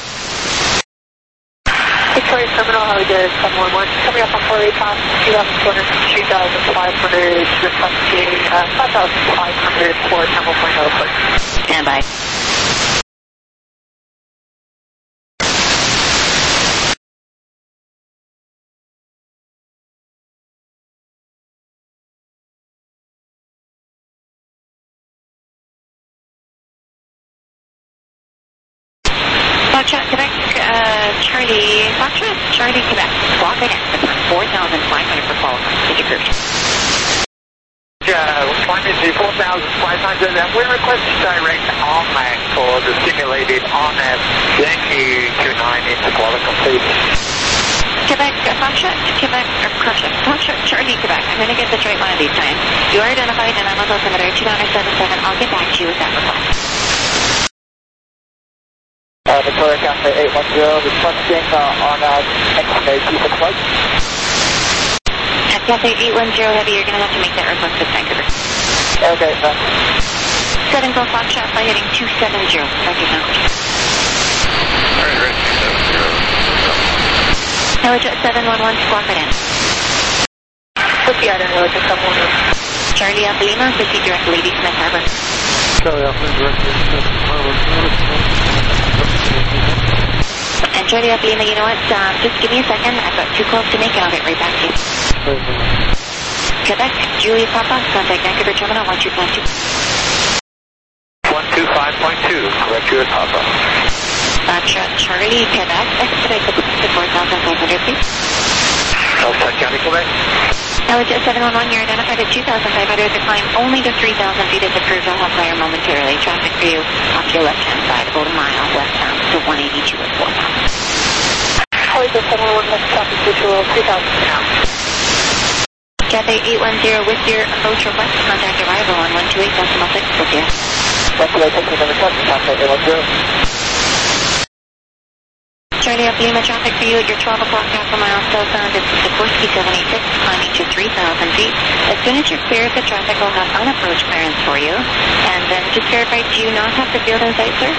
[SPEAKER 2] Victoria Terminal, how we did, seven one one, coming up on four eight top, two thousand two hundred, three thousand five hundred, requesting uh, five thousand five hundred for Temple Point Airport.
[SPEAKER 6] Standby. Foxtrot, Quebec, uh, Charlie, Foxtrot, Charlie, Quebec, block again, four thousand five hundred for Qualicum, is approved.
[SPEAKER 4] Uh, one is the four thousand five hundred, and we're requesting direct R M A C for the simulated R N A V Yankee two nine into Qualicum, please.
[SPEAKER 6] Quebec, uh, Foxtrot, Quebec, or correction, Foxtrot, Charlie, Quebec, I'm going to get this right one of these times. You are identified and I'm on altimeter two nine seven seven, I'll get back to you with that request.
[SPEAKER 2] Uh, Victoria Cafe eight one zero, requesting uh, on uh, X M A T six flight.
[SPEAKER 6] At Cafe eight one zero Heavy, you're going to have to make that request with Vancouver.
[SPEAKER 2] Okay, thanks.
[SPEAKER 6] seven Golf Foxtrot, flight heading two seven zero, thank you, acknowledged.
[SPEAKER 4] Alright, right, two seven zero.
[SPEAKER 6] Helijet seven one one, squawk it in.
[SPEAKER 2] Proceed out in Helijet seven one one.
[SPEAKER 6] Charlie Alpha Lima, proceed direct Lady Smith Harbor.
[SPEAKER 7] Charlie Alpha directly to Harvard.
[SPEAKER 6] And Charlie Alpha Lima, you know what, um, just give me a second, I've got two calls to make and I'll get right back to you. Quebec, Julie Papa, contact Vancouver Terminal one two five two.
[SPEAKER 4] one two five point two, correct you at Papa.
[SPEAKER 6] Foxtrot, Charlie, Quebec, expedite the to four thousand five hundred, please.
[SPEAKER 4] Outside County, Quebec.
[SPEAKER 6] Helijet seven one one, you're identified at two thousand five hundred, the climb only to three thousand feet is approved, I'll have fire momentarily. Traffic for you off your left-hand side, about a mile westbound to one eighty-two at four miles.
[SPEAKER 2] Helijet seven one one, next traffic visual, three thousand now.
[SPEAKER 6] Cafe eight one zero with your approach request, contact arrival on one two eight decimal six with you.
[SPEAKER 2] That's what I take the number seven, Cafe eight one zero.
[SPEAKER 6] Charlie Alpha Lima, traffic for you at your twelve o'clock half a mile southbound at Sikorsky seven eight six, climbing to three thousand feet. As soon as you're clear of the traffic, we'll have unapproach clearance for you. And then just verify, do you not have the field in sight, sir?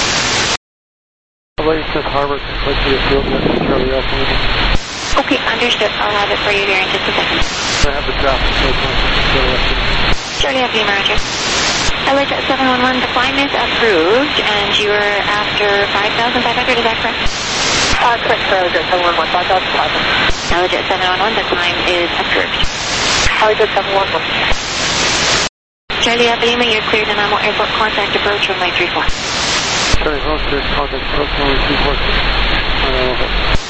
[SPEAKER 7] I'll let you set Harvard and click the field next to Charlie Alpha Lima.
[SPEAKER 6] Okay, understood. I'll have it for you here in just a second.
[SPEAKER 7] I have the traffic so it's not
[SPEAKER 6] Charlie Alpha Lima, Roger. Helijet seven one one, the climb is approved, and you are after five thousand five hundred, is that correct?
[SPEAKER 2] Uh, correct, Helijet seven one one, five thousand five hundred.
[SPEAKER 6] Helijet seven one one, the climb is approved.
[SPEAKER 2] Helijet seven one one.
[SPEAKER 6] Charlie Alpha Lima, you're cleared to Namo Airport, contact approach runway three four.
[SPEAKER 7] Charlie Foster, contact approach runway three four. Uh,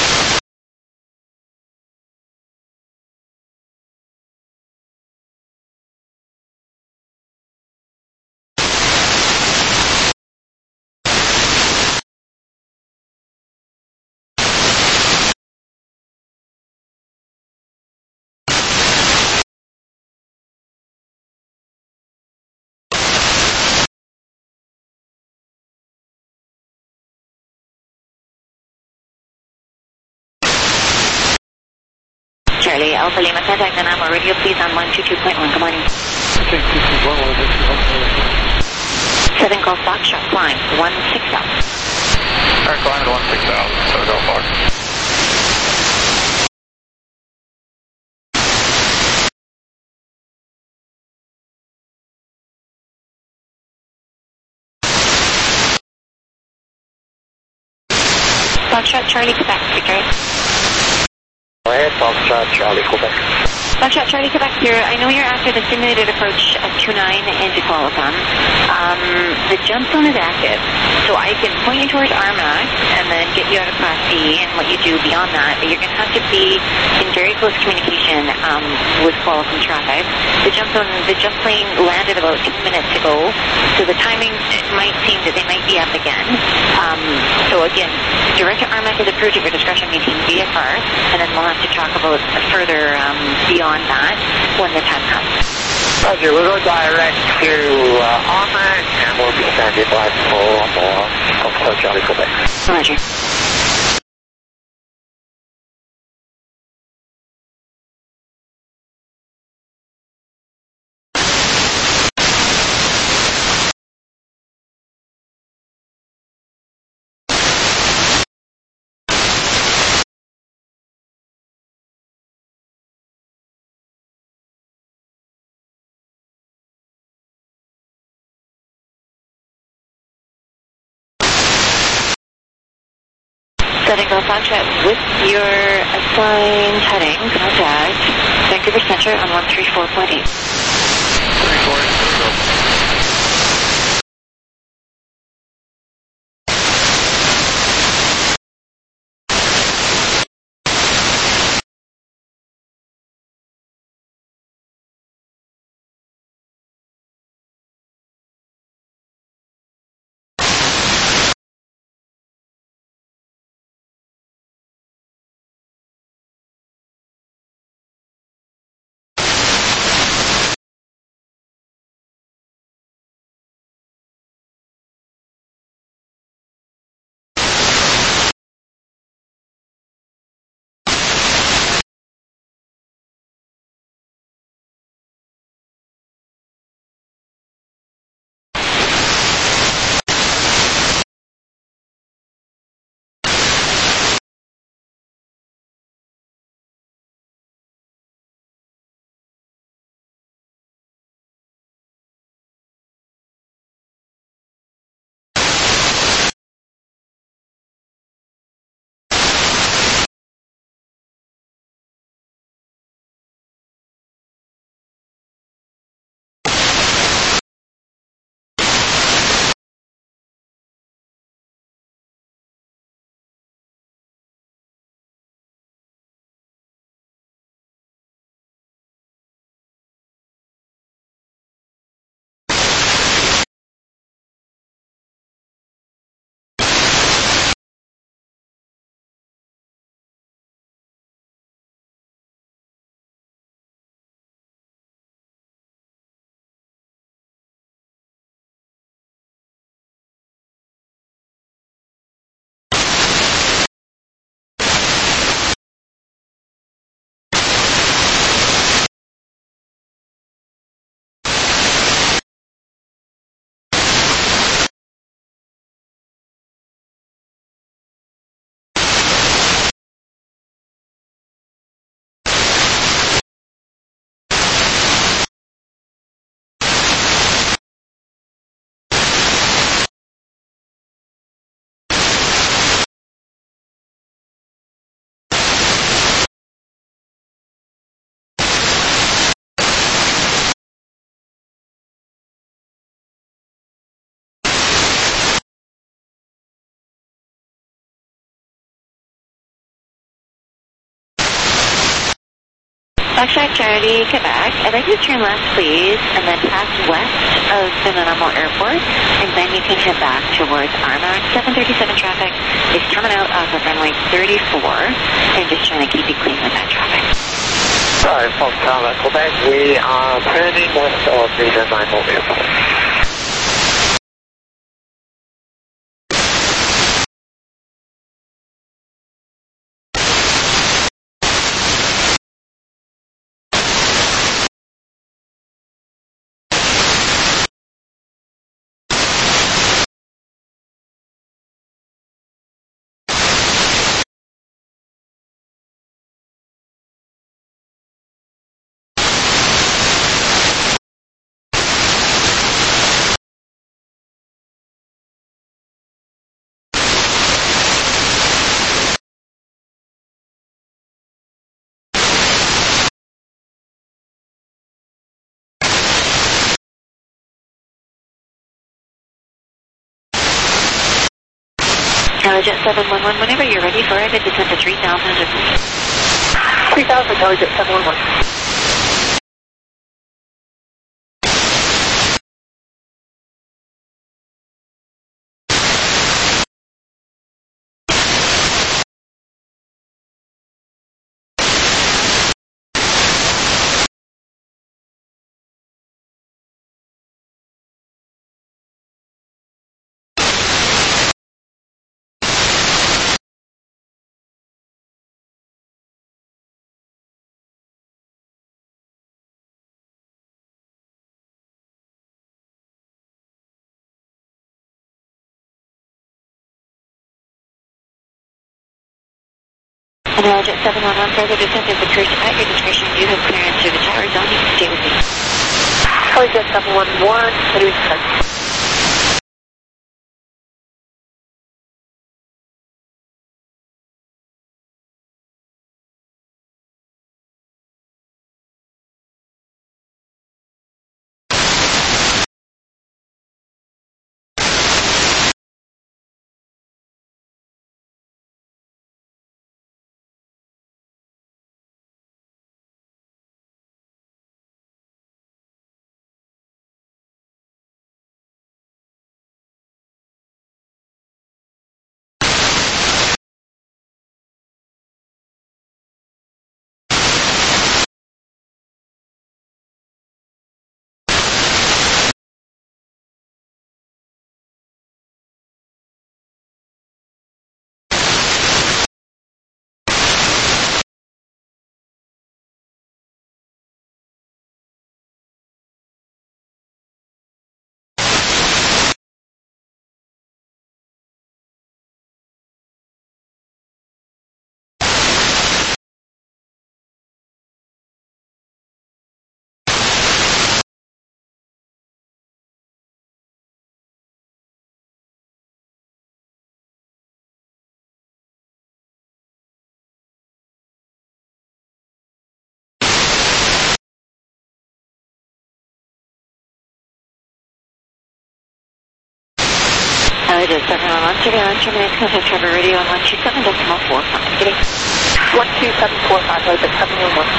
[SPEAKER 6] Charlie Alpha Lima, contact the Namo radio, please, on one two two point one. Good morning.
[SPEAKER 7] Okay, two two one one.
[SPEAKER 6] seven Golf Foxtrot, climb, one six thousand.
[SPEAKER 4] Alright, climb at one six thousand, so Golf Fox.
[SPEAKER 6] Foxtrot Charlie, Quebec, Victoria.
[SPEAKER 4] Go ahead, Foxtrot Charlie, Quebec.
[SPEAKER 6] Foxtrot Charlie, Quebec here. I know you're after the simulated approach of two nine into Qualicon. Um, the jump zone is active, so I can point you towards Armagh and then get you out of Class C and what you do beyond that. But you're going to have to be in very close communication um, with Qualicon traffic. The jump zone, the jump plane landed about two minutes ago, so the timing, it might seem that they might be up again. Um, so again, direct to Armagh is approved at your discretion, maintain V F R, and then we'll have to talk about further um, beyond on that when the time comes.
[SPEAKER 4] Roger, we'll go direct to uh, Armagh and we'll be standing by for more Foxtrot Charlie, Quebec.
[SPEAKER 6] Roger. Setting go Foxtrot with your assigned heading, contact Vancouver Centre on one three four point eight.
[SPEAKER 5] three four, go.
[SPEAKER 6] Foxtrot Charlie, Quebec. I'd like you to turn left, please, and then pass west of the Nanaimo Airport, and then you can head back towards Armagh. seven thirty-seven traffic is coming out off of runway thirty-four, and just trying to keep you clean with that traffic.
[SPEAKER 4] Sorry, Foxtrot Quebec, we are turning west of the Nanaimo Airport.
[SPEAKER 6] Jet seven one one, whenever you're ready for it, it descend to three thousand.
[SPEAKER 2] three thousand, Jet seven one one.
[SPEAKER 6] And Jet seven one one, further descent is occurs at your discretion. You have clearance through the tower zone. You can stay with me.
[SPEAKER 2] Jet seven one one, ready to descend.
[SPEAKER 6] Jet seven one one, surveillance terminates contact Trevor radio on one two seven decimal four five. Getting
[SPEAKER 2] one two seven four five, Jet seven one one.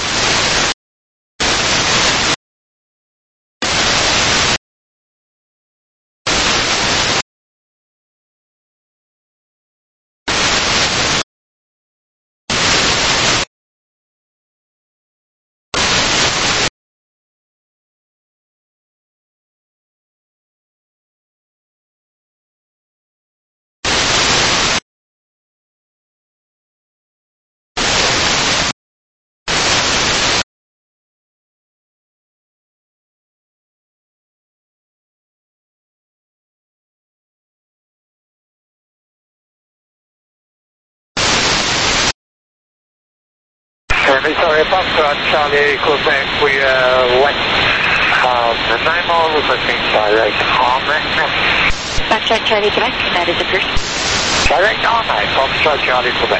[SPEAKER 4] Sorry, Foxtrot, Charlie, Quebec, we uh, went um, nine miles, I think, direct on that.
[SPEAKER 6] Foxtrot, Charlie, Quebec, that is approved.
[SPEAKER 4] Direct on that, Foxtrot, Charlie, Quebec.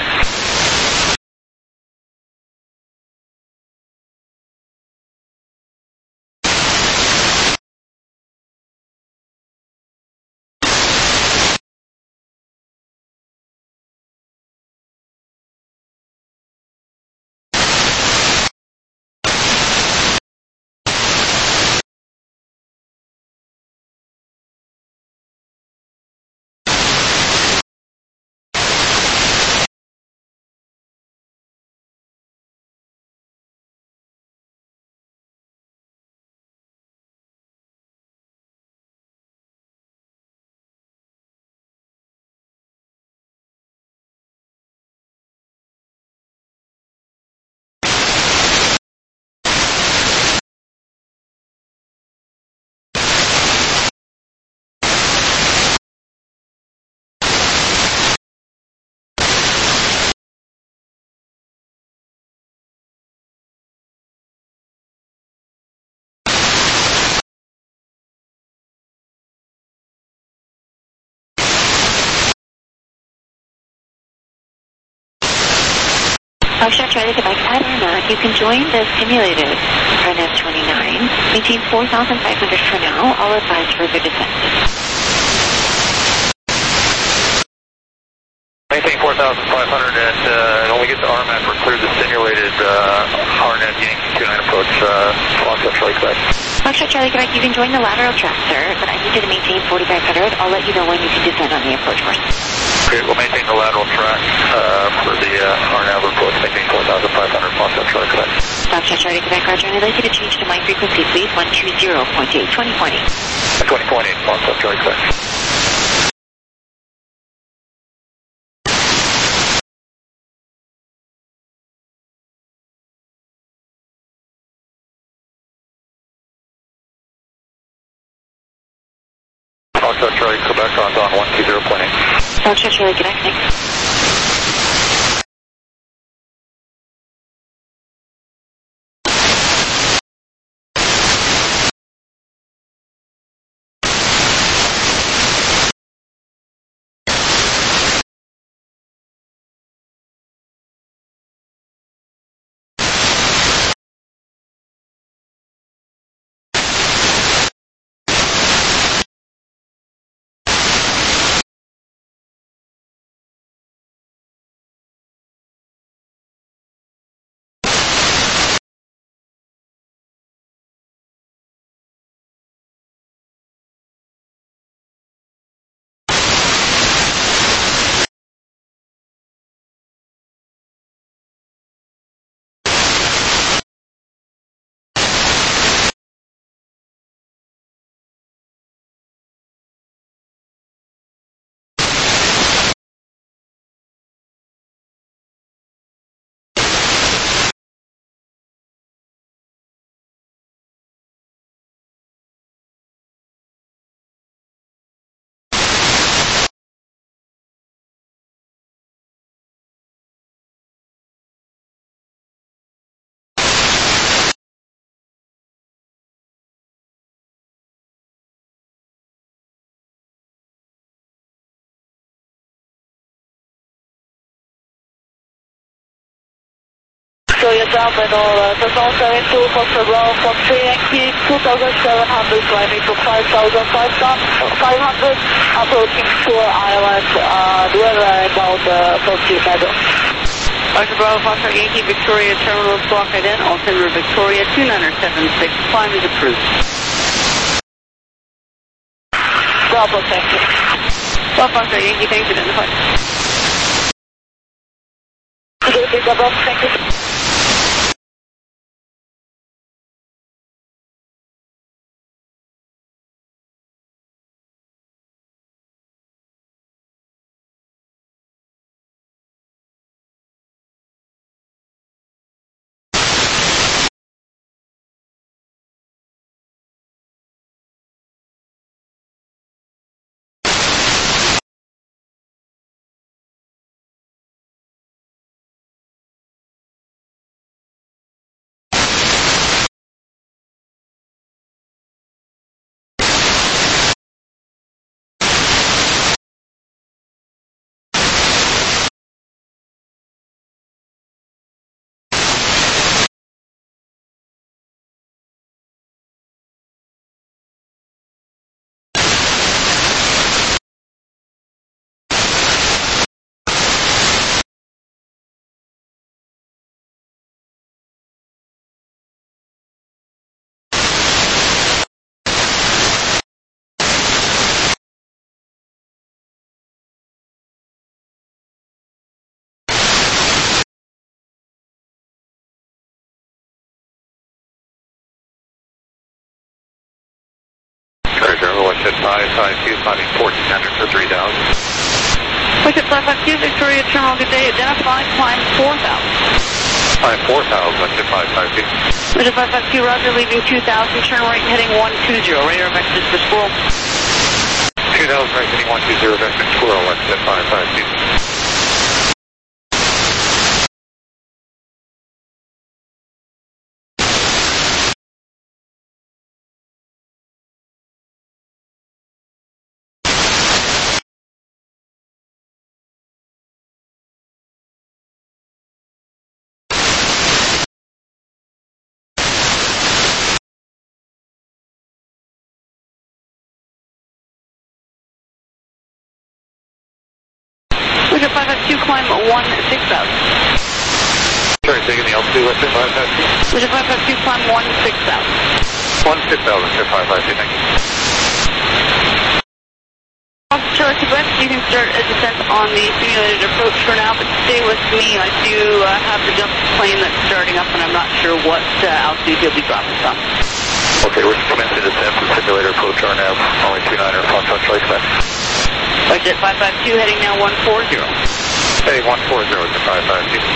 [SPEAKER 6] Foxtrot, Charlie, Quebec, at or not, you can join the simulated N F twenty-nine. Maintain four thousand five hundred for now. All advise further descent.
[SPEAKER 4] thousand five hundred, and uh, when we get to R M A P, we're cleared the simulated uh, R N A Yankee two nine approach, uh, Foxtrot Charlie Quebec.
[SPEAKER 6] Foxtrot Charlie Quebec, you can join the lateral track, sir, but I need you to maintain forty-five hundred. I'll let you know when you can descend on the approach course.
[SPEAKER 4] Okay, we'll maintain the lateral track uh, for the uh, R N A P approach, maintain four thousand five hundred, Foxtrot Charlie Quebec.
[SPEAKER 6] Foxtrot Charlie Quebec, Roger, and I'd like you to change to my frequency, please, one two zero point eight, twenty point eight.
[SPEAKER 4] twenty point eight, Foxtrot Charlie Quebec. Foxtrot Charlie Quebec on dawn one two zero point eight.
[SPEAKER 6] Foxtrot Charlie Quebec, thanks.
[SPEAKER 2] Victoria Bravo, uh, Zone seven two, Foxtrot Bravo, Fox three Yankee, two thousand seven hundred, climbing to five thousand five hundred, approaching Tour Island, uh, weather about uh, approaching Meadow.
[SPEAKER 1] Foxtrot Bravo, Foxtrot Yankee, Victoria Terminal Squawk Ident, altimeter Victoria two nine seven six, climb is approved.
[SPEAKER 2] Bravo, thank you.
[SPEAKER 1] Well, Foxtrot Yankee, thanks, identified.
[SPEAKER 2] Okay, Bravo, thank you.
[SPEAKER 4] five five two, climbing fourteen hundred for three thousand.
[SPEAKER 1] Foxtrot five five two, Victoria Terminal, good day, identify, climb four thousand.
[SPEAKER 4] Climb four thousand, up to five five two.
[SPEAKER 1] Foxtrot five five two, Roger, leaving two thousand, turn right heading one two zero, radar vectors for squirrel.
[SPEAKER 4] two thousand right heading one two zero, vector squirrel, up to five five two.
[SPEAKER 1] Foxtrot five five two, climb one six thousand.
[SPEAKER 3] Sorry, taking the altitude, what's it, five five two?
[SPEAKER 1] Roger, five five two, climb one six thousand.
[SPEAKER 3] one six thousand, sir, five five two, thank you.
[SPEAKER 1] Charlie Quebec, you can start a descent on the simulated approach for now, but stay with me. I do uh, have the jump plane that's starting up, and I'm not sure what uh, altitude he'll be dropping from.
[SPEAKER 3] Okay, we're commencing descent from simulator approach R N A V, only two niner, Foxtrot Charlie Quebec.
[SPEAKER 1] Roger, five five two, heading now one four zero.
[SPEAKER 3] Hey, one four zero to five five two.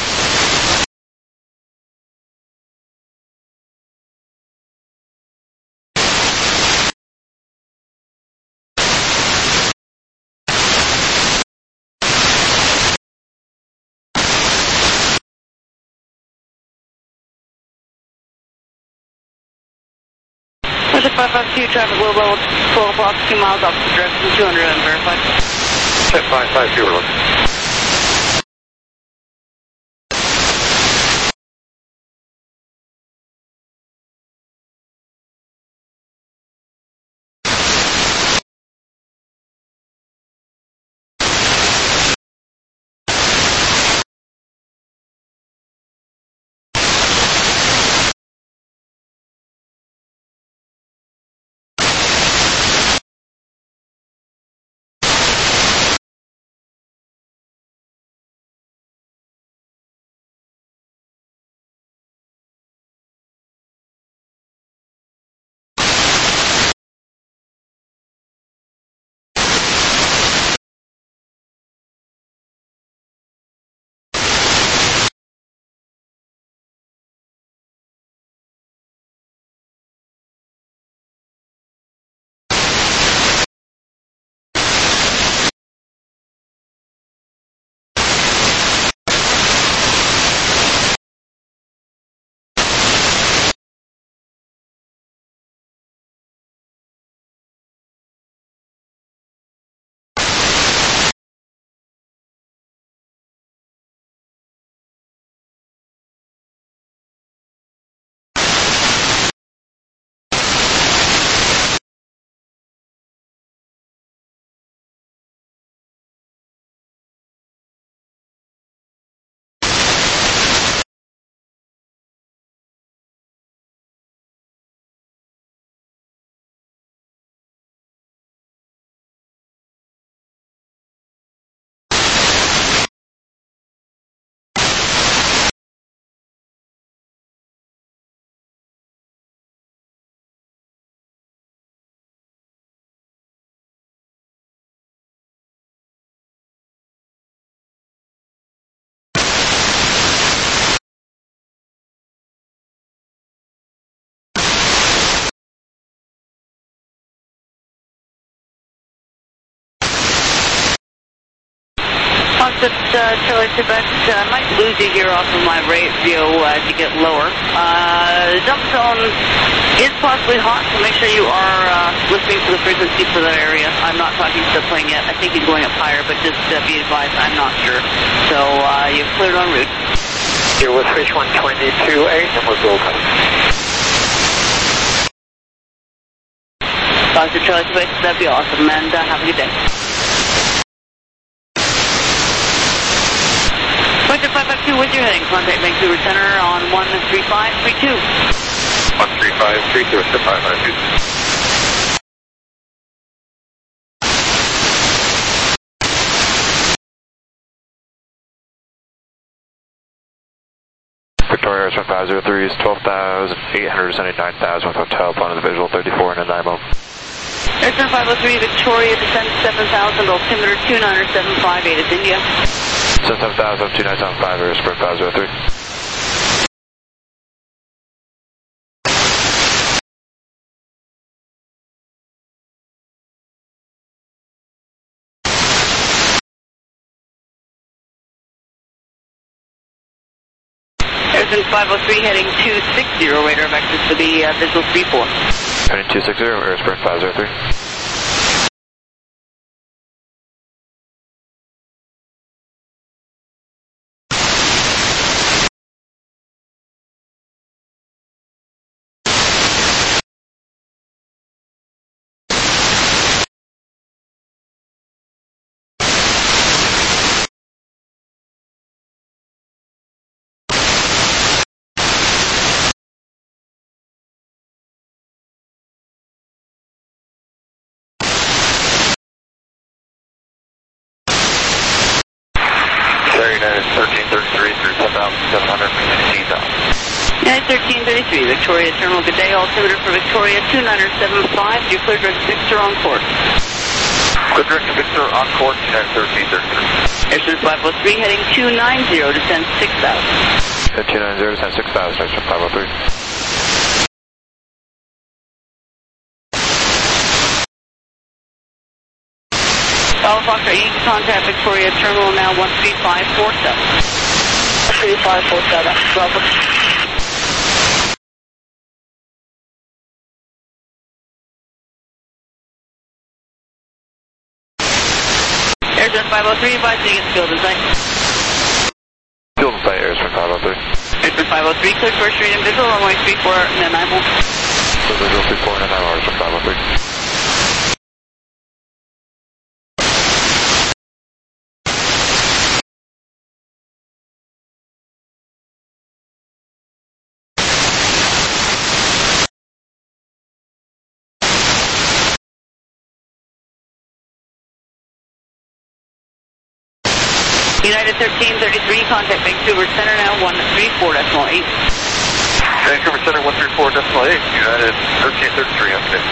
[SPEAKER 1] Roger, five five two, traffic low level twelve blocks, two miles off the direction, two hundred unverified.
[SPEAKER 3] Set five five two, we're looking.
[SPEAKER 1] Foxtrot uh, Charlie Quebec, uh, I might lose you here off of my radio uh, as you get lower. Uh, jump zone is possibly hot, so make sure you are uh, listening to the frequency for that area. I'm not talking to the plane yet. I think he's going up higher, but just uh, be advised, I'm not sure. So uh, you've cleared en route.
[SPEAKER 4] Here with Fish one twenty-two eight, and we're go.
[SPEAKER 1] Foxtrot Charlie Quebec, that'd be awesome, and uh, have a good day. Roger, five five two, with your heading. Contact Vancouver Center on one three five three two.
[SPEAKER 3] one three five three two, set five five two. Victoria Airstream five zero three is twelve thousand eight hundred seventy-nine thousand with hotel upon the visual thirty-four and a nine mo.
[SPEAKER 1] Airstream five oh three, Victoria, descend seven thousand, altimeter two nine seven five eight, it's India.
[SPEAKER 3] seven thousand two nine seven five, Airstream five zero three.
[SPEAKER 1] Airstream five oh three, heading two sixty, radar vectors to the uh, visual three four.
[SPEAKER 3] Heading two sixty, Airstream five zero three. thirty-three through ten thousand seven hundred sixteen thousand.
[SPEAKER 1] United thirteen thirty-three, Victoria Terminal, good day. Altimeter for Victoria two niner seven five. You clear direct to Victor on course.
[SPEAKER 3] Clear direct to Victor on course, United thirteen thirty-three.
[SPEAKER 1] Airstream five oh three, heading two nine zero, descend six thousand.
[SPEAKER 3] Head two nine zero, descend six thousand, Airstream five oh three.
[SPEAKER 1] Bravo Foxtrot, you need to contact Victoria Terminal now one three five four seven.
[SPEAKER 2] three five four seven, Bravo.
[SPEAKER 1] Airstream five oh three, advise you get field in sight.
[SPEAKER 3] Field in sight, Airstream five oh three.
[SPEAKER 1] Airstream five oh three, cleared first street and visual, runway three four and nine one.
[SPEAKER 3] So visual three four and nine one, Airstream five oh three.
[SPEAKER 1] United thirteen thirty-three, contact Vancouver Center now one three four decimal eight.
[SPEAKER 3] Vancouver Center one three four decimal eight, United thirteen thirty-three, update.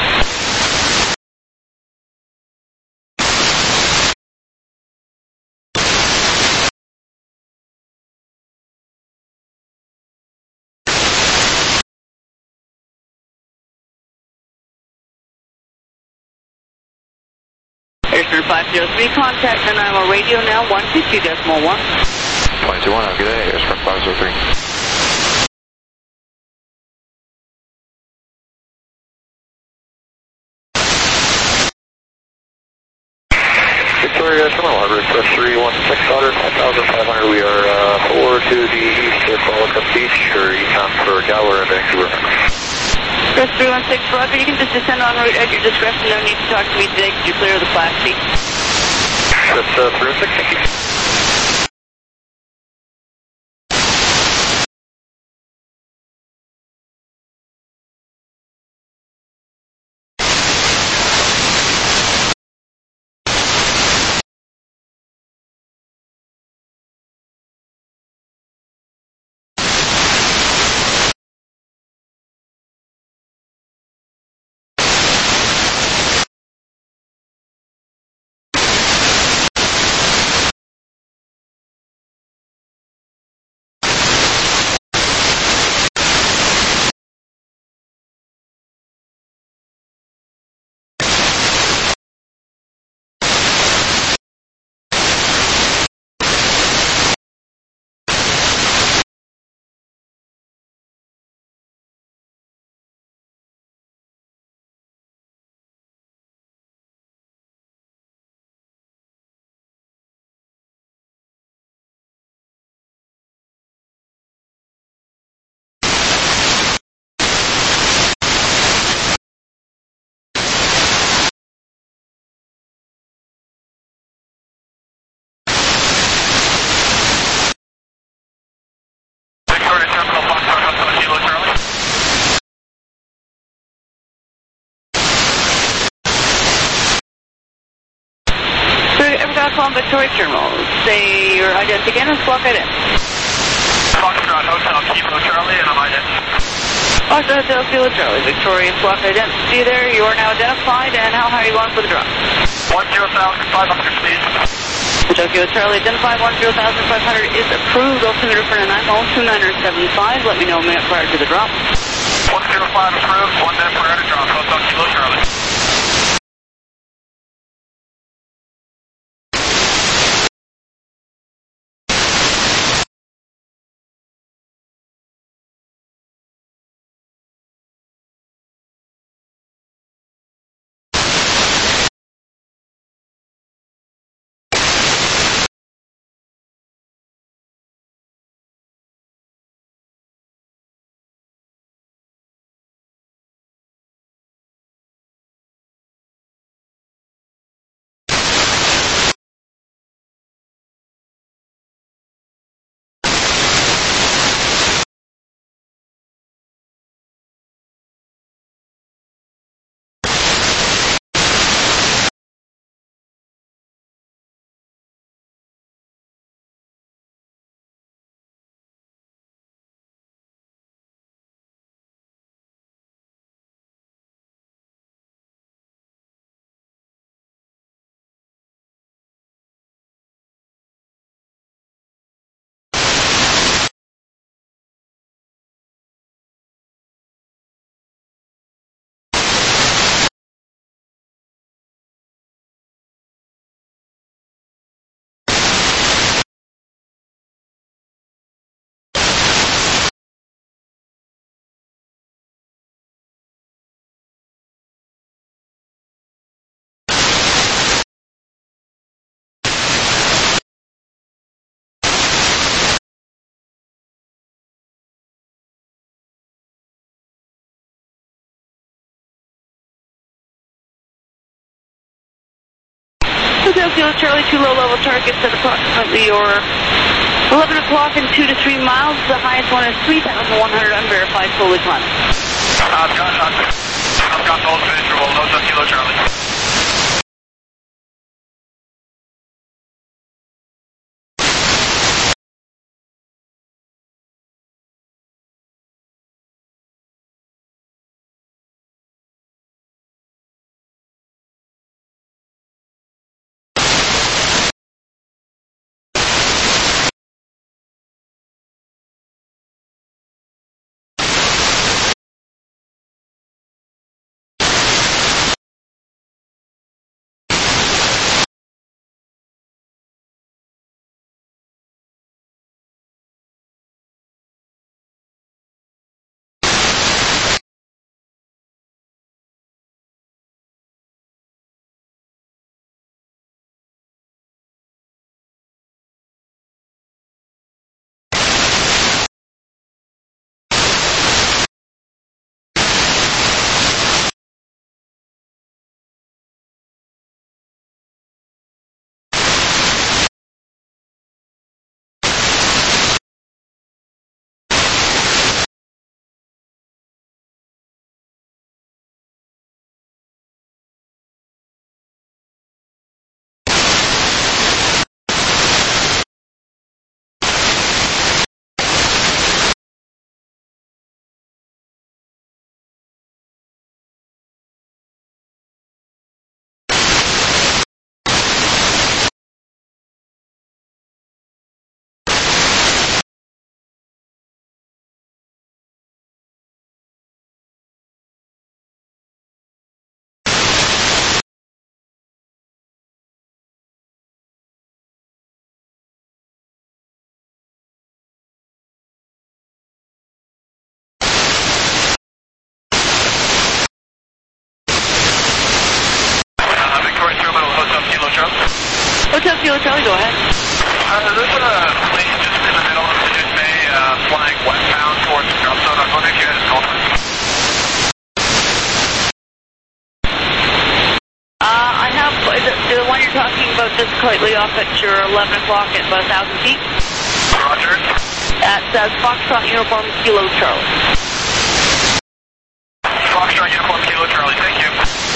[SPEAKER 1] Airstream five oh three, contact Nanaimo radio now one two two decimal one.
[SPEAKER 3] twenty-two one, have a good day, Airstream five oh three. Victoria Terminal, Harbor Express three one six, Otter, ten thousand five hundred. We are uh, forward to the east of Qualicum Beach, or econ for Gower and Vancouver.
[SPEAKER 1] Chris three one six, Roger, you can just descend en route at your discretion. No need to talk to me today. Could you clear the Class C?
[SPEAKER 3] Chris uh, three one six, thank you.
[SPEAKER 1] From Victoria Terminal. Say your ident again and squawk ident.
[SPEAKER 4] Foxtrot Hotel Kilo Charlie, and I'm ident.
[SPEAKER 1] Foxtrot Hotel Kilo Charlie, Victoria squawk ident. See you there, you are now identified, and how high are you going for the drop?
[SPEAKER 4] one zero thousand five hundred, please.
[SPEAKER 1] Tokyo Charlie, identified one zero thousand five hundred is approved. Altimeter for Nanaimo two niner seven five. Let me know a minute prior to the drop.
[SPEAKER 4] one zero five approved, one minute prior to drop. Hotel Kilo Charlie.
[SPEAKER 1] Hotel Kilo Charlie, two low-level targets at approximately your eleven o'clock and two to three miles. The highest one is three thousand one hundred unverified, fully climbing.
[SPEAKER 4] I've got, I've got those visual, Hotel Kilo Charlie.
[SPEAKER 1] Hotel Kilo Charlie, go ahead.
[SPEAKER 4] Uh, there's a plane just in the middle of the June Bay, uh, flying westbound towards the drop zone. I was wondering if you had a call.
[SPEAKER 1] Uh, I have the, the one you're talking about just slightly off at your eleven o'clock at about one thousand feet.
[SPEAKER 4] Roger.
[SPEAKER 1] At uh, Foxtrot Uniform Kilo Charlie.
[SPEAKER 4] Foxtrot Uniform Kilo Charlie, thank you.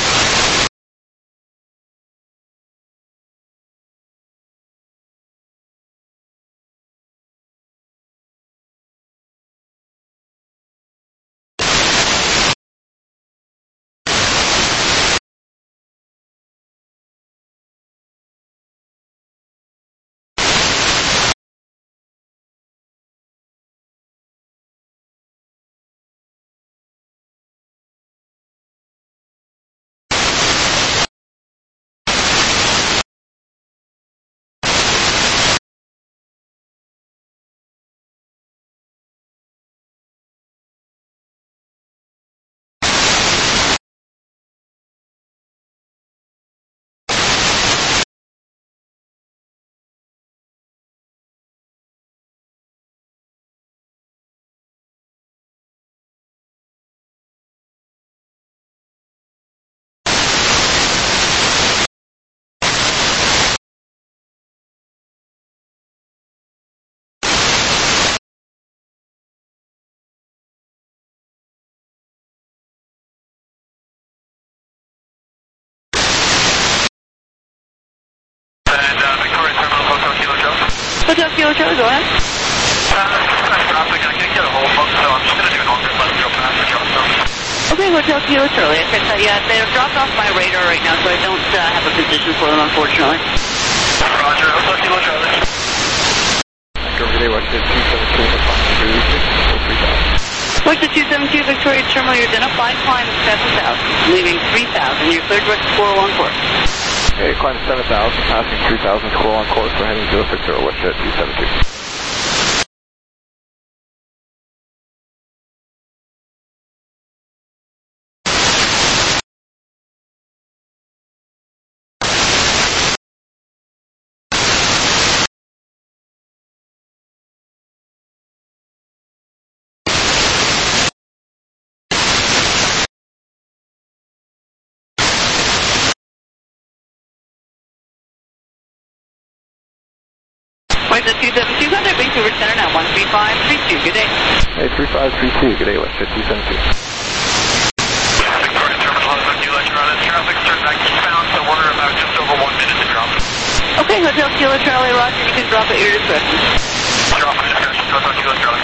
[SPEAKER 1] Hotel Kilo Charlie, go ahead.
[SPEAKER 4] Uh, I'm traffic. I can't get a hold of them, so I'm just going to do an order and let them go past the drop zone.
[SPEAKER 1] Okay, Hotel Kilo Charlie. I said that, yeah, they're dropped off my radar right now, so I don't uh, have a position for them, unfortunately.
[SPEAKER 4] Roger, Hotel Kilo Charlie.
[SPEAKER 3] Everyday Western two seven two, three thousand.
[SPEAKER 1] Western two seven two, Victoria Terminal, you're identified, climb seven thousand, leaving three thousand. You're cleared west squirrel on course.
[SPEAKER 3] Okay, climb seven thousand, passing three thousand, squirrel on course, we're heading zero six zero, Westjet two seven two.
[SPEAKER 1] two seven two, contact base over center now, one three five three two, good day.
[SPEAKER 8] Hey, three five three two, good day, West fifty seventy-two.
[SPEAKER 4] Victoria Terminal, Hotel Kilo, Charlie, traffic, turn back eastbound, so we're about just over one minute to drop.
[SPEAKER 1] Okay, Hotel Kilo, Charlie, Roger, you can drop at your discretion.
[SPEAKER 4] Drop at discretion, Hotel Kilo, Charlie.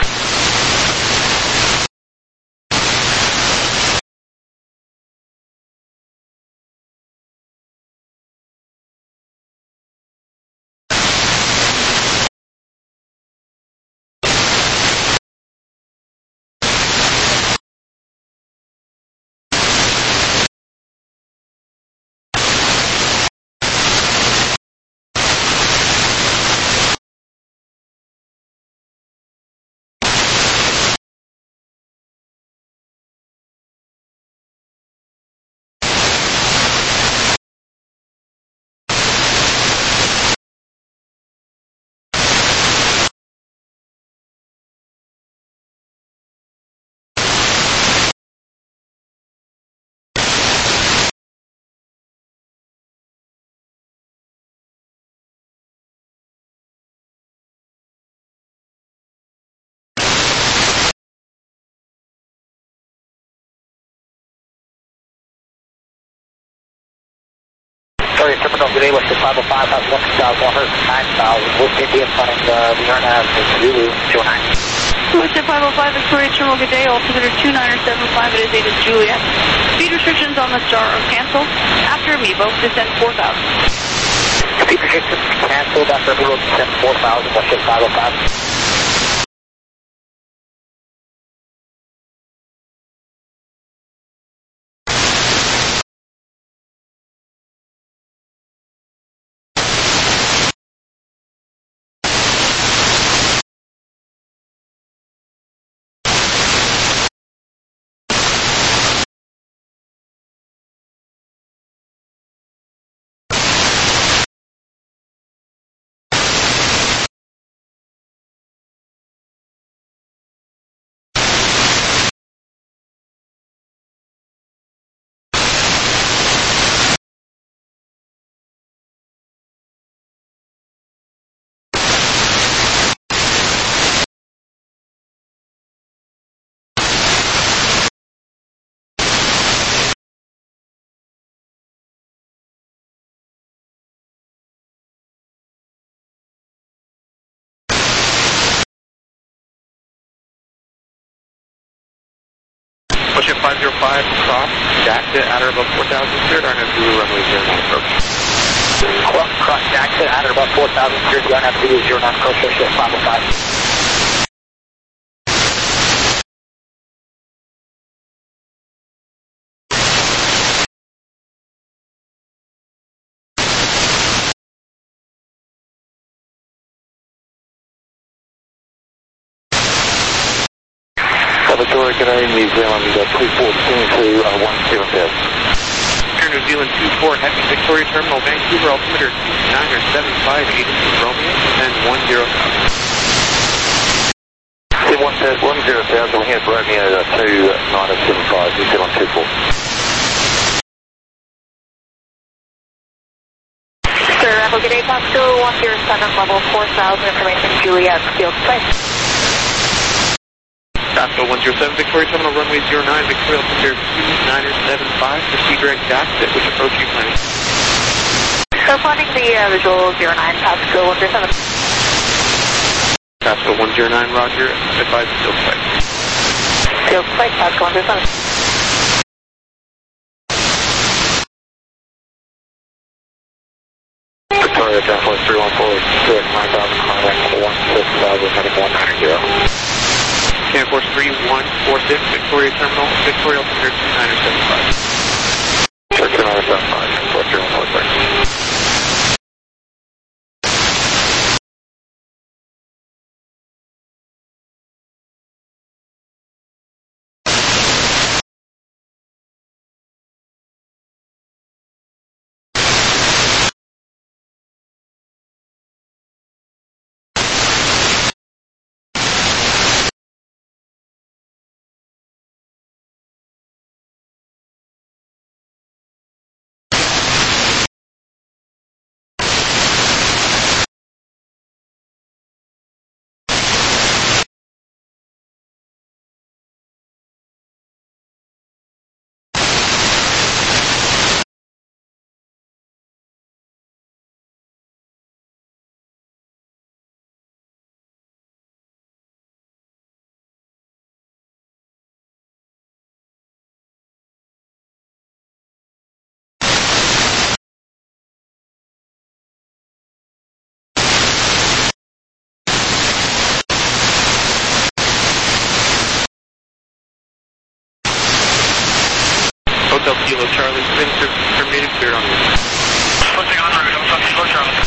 [SPEAKER 4] Victoria Terminal, good day, West five oh five, one thousand one hundred nine thousand, West India, flying uh, the Yarn Avenue, Zulu, two oh nine.
[SPEAKER 1] West five oh five, Victoria Terminal, good day, altimeter two niner seven five, it is Ada Juliet. Speed restrictions on the Star are canceled. After Amiibo, descend four thousand.
[SPEAKER 4] Speed restrictions canceled after Amiibo, descend four thousand, West five oh five. Pushing five zero five, cross, jacked it, at or above four thousand, cleared, R N F Zulu, runway zero nine approach. Cross, cross, jacked it, at or above four thousand, cleared, R N F Zulu, zero nine approach, five oh five.
[SPEAKER 3] Victoria, good day, New Zealand, uh, two fourteen to uh, one seven seven.
[SPEAKER 4] Air New Zealand two four, heavy Victoria Terminal, Vancouver, altimeter two niner seven five, eight Romeo, and one zero thousand.
[SPEAKER 3] one zero thousand, we have Romeo uh, two niner seven five, New Zealand two four.
[SPEAKER 2] Sir, Rebel, good day, Pasco, one zero seven, level four thousand, information, Juliet, field place.
[SPEAKER 4] Pasco one zero seven, Victoria Terminal, runway zero nine, Victoria altimeter two niner seven five, proceed direct jacked it, which approach you planning?
[SPEAKER 2] So planning the uh, visual zero nine, Pasco one zero seven.
[SPEAKER 4] Pasco one zero nine, roger, advise field place.
[SPEAKER 2] Field place, Pasco one zero seven.
[SPEAKER 3] Victoria, Delta three one four, direct nine thousand, contact one six thousand, heading one nine zero.
[SPEAKER 4] Air Force three one four six, Victoria Terminal, Victoria altimeter two niner seven five.
[SPEAKER 3] two niner seven five, Air three one four six.
[SPEAKER 9] Kilo Charlie, spin service terminated, cleared on route.
[SPEAKER 4] Pushing on route, I'm from Kilo Charlie.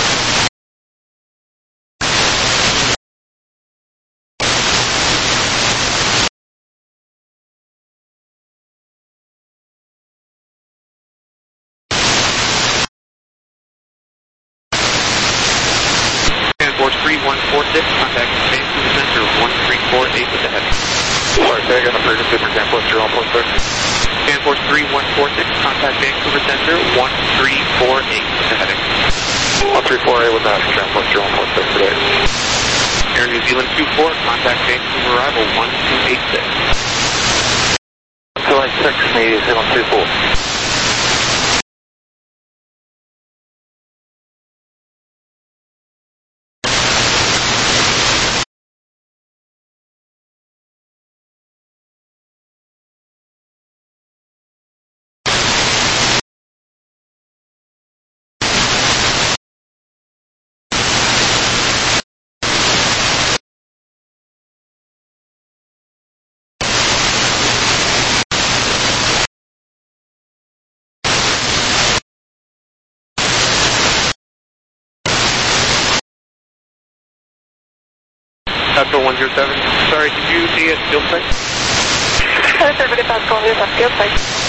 [SPEAKER 9] Force three one four six, contact Vancouver Center one three four eight with the heavy.
[SPEAKER 3] Sorry, say again, emergency for Camp Force zero one four six.
[SPEAKER 9] Scan Force three one four six, contact Vancouver Center one three four eight with the heading.
[SPEAKER 3] one three four eight with that, Camp Force zero one four six today.
[SPEAKER 9] Air New Zealand two four, contact Vancouver arrival one two eight six.
[SPEAKER 3] two eight six, New Zealand two four.
[SPEAKER 9] Pascal one zero seven, sorry, did you see it field site?
[SPEAKER 2] Conservative Pascal one zero seven, field site.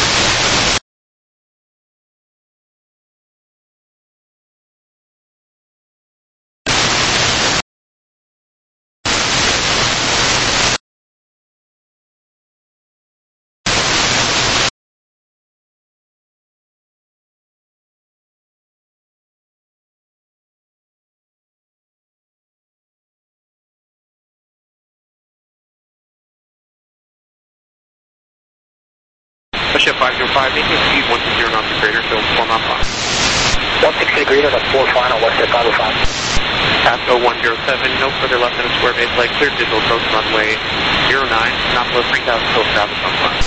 [SPEAKER 9] Ship five zero five, making speed one sixty knots to greater, so four knot five.
[SPEAKER 4] one sixty greater, that's four final, west at five oh five.
[SPEAKER 9] Pasco one zero seven, no further left than a square base leg, clear digital approach runway zero nine, not below three thousand, still south of sunflower.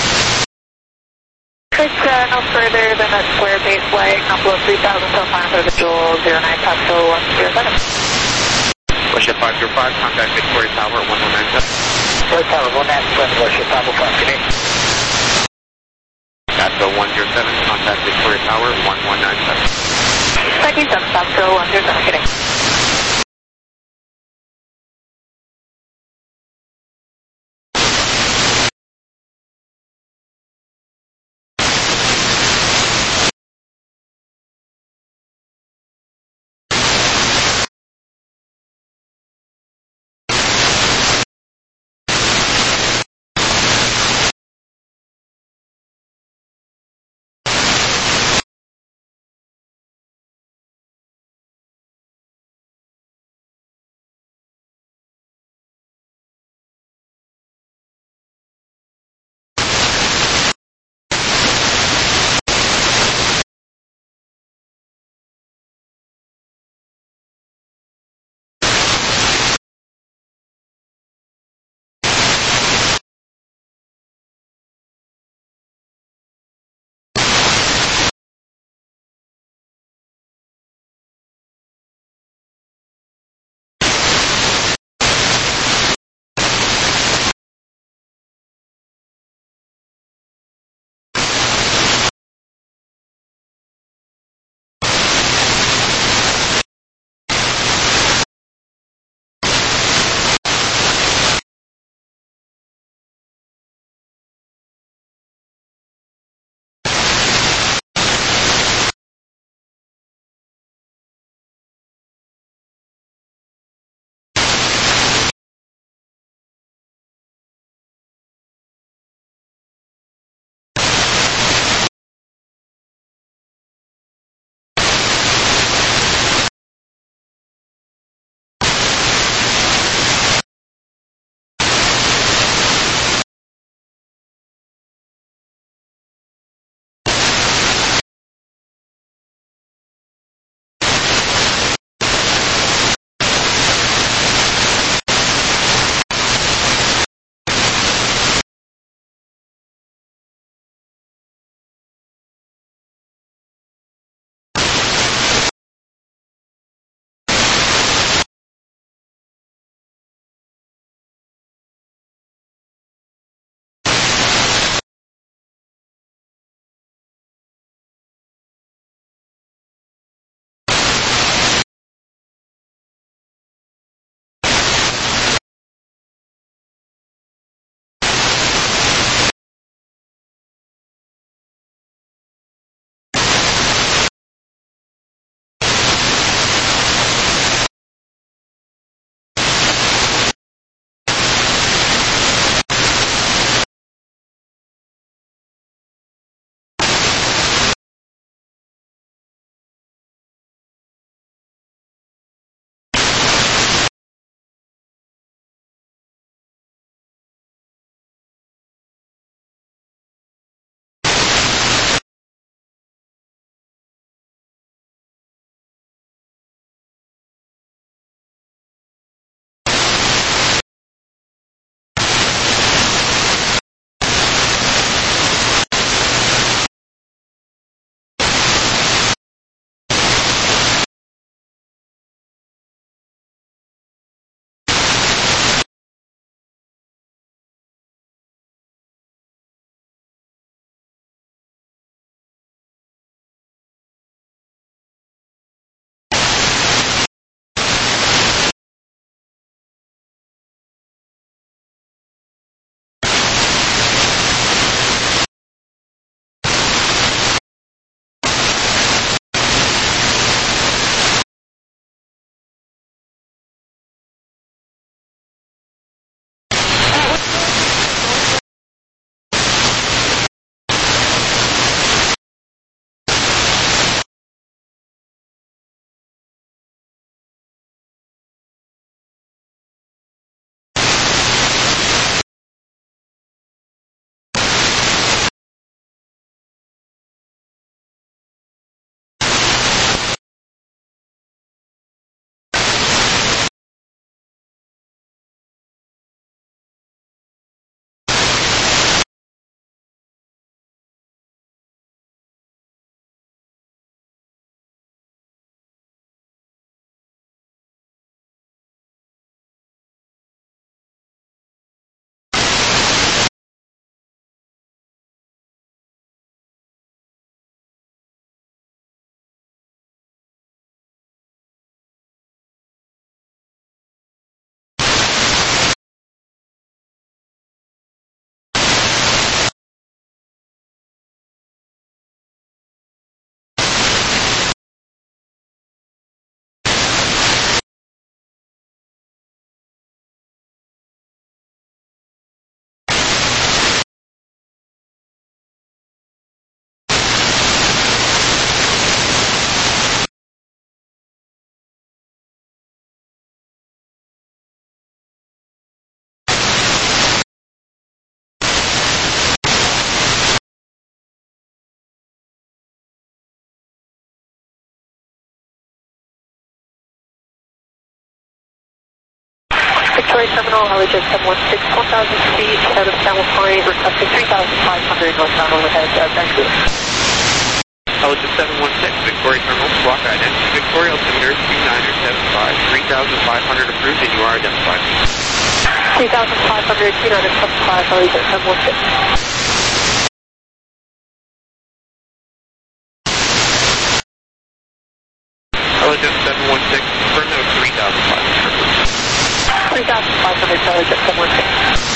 [SPEAKER 2] It's uh, no further than a square base leg, not below three thousand, so final for visual zero nine, Pasco one zero seven.
[SPEAKER 9] West Ship five zero five, contact Victoria Tower one one nine seven.
[SPEAKER 4] Victoria Tower one nine seven, west at five oh five, good day.
[SPEAKER 9] Pasco one zero seven, contact Victoria Tower one one nine seven.
[SPEAKER 2] Second up, Pasco one zero seven, good day. Victoria Terminal, Allegiant seven one six, one thousand feet, head of California, requesting three thousand five hundred northbound overhead, uh, Vancouver.
[SPEAKER 9] Allegiant seven one six, Victoria Terminal, squawk ident. Victoria altimeter two niner seven five, three thousand five hundred approved, and you are identified.
[SPEAKER 2] three thousand five hundred, two niner seven five, Allegiant seven one six.
[SPEAKER 9] Allegiant seven one six, confirm that was three thousand five hundred.
[SPEAKER 2] three thousand five hundred, Allegiant seven one six.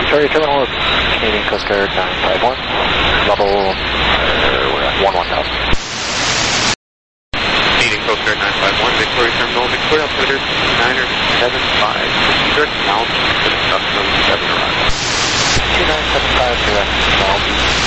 [SPEAKER 8] Victoria Terminal, Canadian Coast Guard nine five one, level, uh, we're at one one thousand.
[SPEAKER 9] Canadian Coast Guard nine five one, Victoria Terminal, Victoria Altimeter two nine seven five, proceed direct to Mount, to the custom seven arrival.
[SPEAKER 8] two nine seven five, direct to Mount,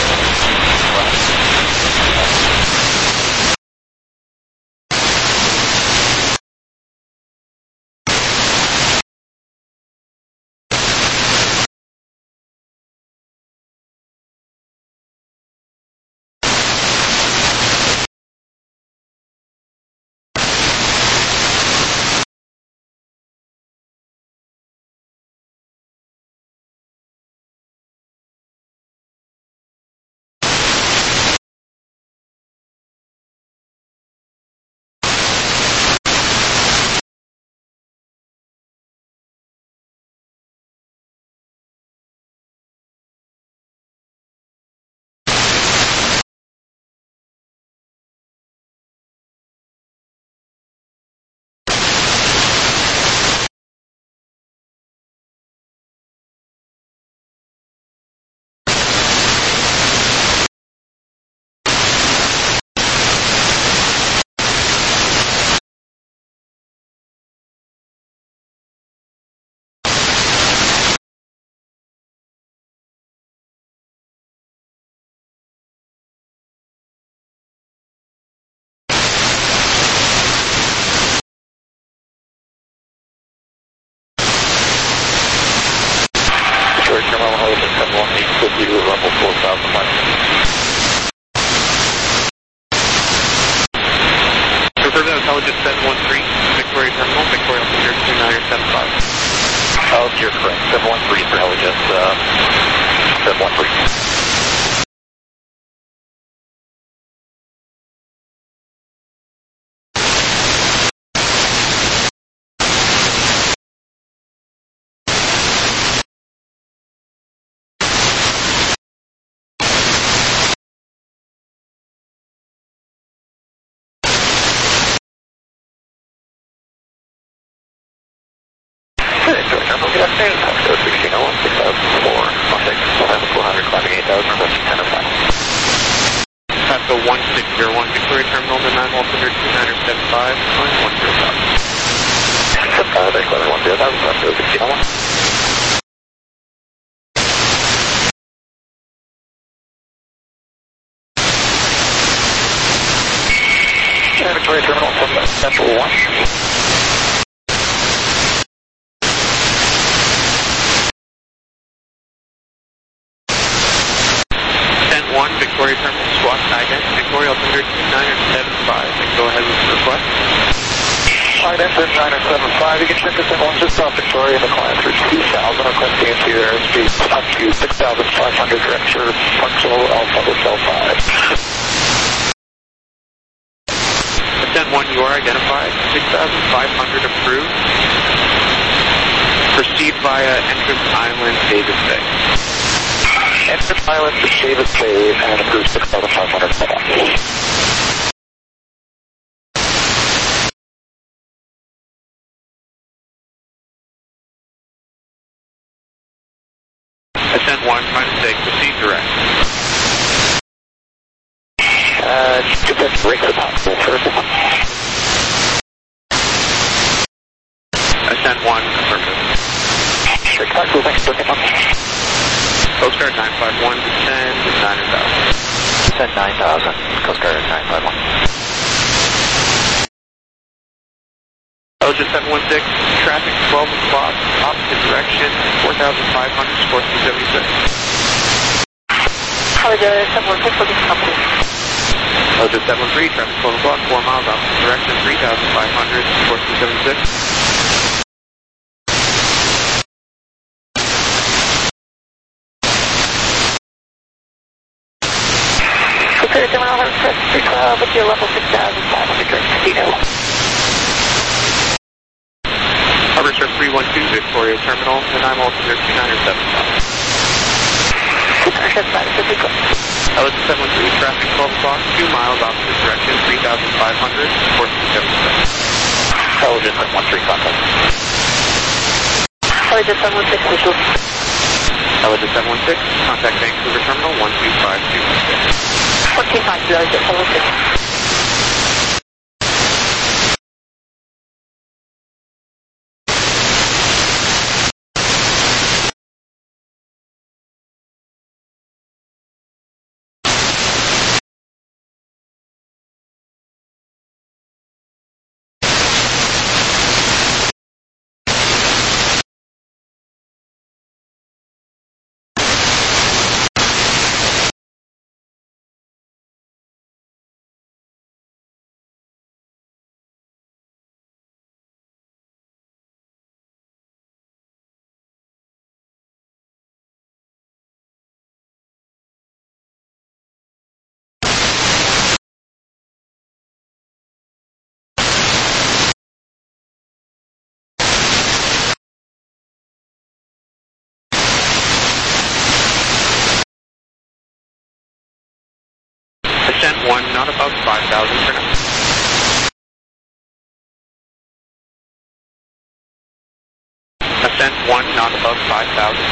[SPEAKER 3] Terminal Holiday seven one eight fifty to level four thousand miles.
[SPEAKER 9] Confirm that intelligence seven one three, Victoria Terminal, Victoria Altimeter two nine seven five.
[SPEAKER 3] Oh, you're correct. seven one three for intelligence, uh, seven one three. Good afternoon, Code sixteen oh one, six thousand four, six, four hundred, climbing eight thousand, requesting ten oh five.
[SPEAKER 9] Pasco one six zero one, Victoria Terminal, the nine altimeter two nine seven five, climb one zero thousand.
[SPEAKER 3] seven five, climbing one zero thousand, Code sixteen oh one. Victoria Terminal, Central one.
[SPEAKER 9] one, Victoria Terminal, squawk ident, Victoria Altimeter two nine seven five, and go ahead with the request.
[SPEAKER 3] Ident two nine seven five, you can check this in one just off Victoria and the client through two thousand, requesting into your airspeed up to six thousand five hundred, director, punctual Alpha Hotel five.
[SPEAKER 9] Ascent one, you are identified, six thousand five hundred approved. Proceed via Entrance Island, Davis Bay.
[SPEAKER 3] Entrance Island to Davis Bay and approved six thousand five hundred.
[SPEAKER 9] Ascent one, my mistake, proceed direct.
[SPEAKER 3] Uh, get that break the possible first.
[SPEAKER 9] Ascent one, affirmative.
[SPEAKER 3] Break the possible, thanks for looking up.
[SPEAKER 9] Coast Guard nine five one, descend to nine thousand.
[SPEAKER 8] Descend nine thousand, Coast Guard nine five one.
[SPEAKER 9] Intelligence seven one six, traffic twelve o'clock, opposite direction, four thousand five hundred, score two seventy-six.
[SPEAKER 2] Intelligence seven one six, looking for company.
[SPEAKER 9] Intelligence seven one three, traffic twelve o'clock, four miles, opposite direction, three thousand five hundred, score two seventy-six.
[SPEAKER 2] Victoria Terminal, uh, with your level six thousand five hundred, Casino.
[SPEAKER 9] Harbor Surf three one two, Victoria Terminal, and I'm altimeter two nine seven five.
[SPEAKER 2] two nine seven five, fifty close.
[SPEAKER 9] Intelligence seven one three, traffic twelve o'clock, two miles, opposite direction, three thousand five hundred, score two seventy-six.
[SPEAKER 3] Intelligence seven one three, contact.
[SPEAKER 2] Intelligence seven one six, visual.
[SPEAKER 9] L H seven one six, contact Vancouver Terminal one two five two six.
[SPEAKER 2] one two five two six.
[SPEAKER 9] Ascent one, not above five thousand for now. Ascent one, not above five thousand.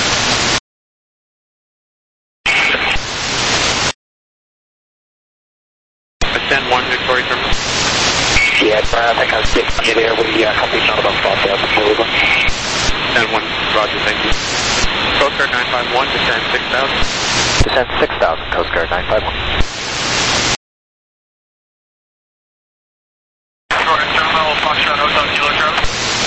[SPEAKER 9] Ascent one, Victoria Terminal.
[SPEAKER 3] Yeah, I think I was getting you there with the uh, company not about five thousand for over.
[SPEAKER 9] Ascent one, roger, thank you. Coast Guard nine five one, descend six thousand.
[SPEAKER 8] Descend six thousand, Coast Guard nine five one.
[SPEAKER 4] Victoria Terminal, Foxtrot Hotel Kilo Charlie.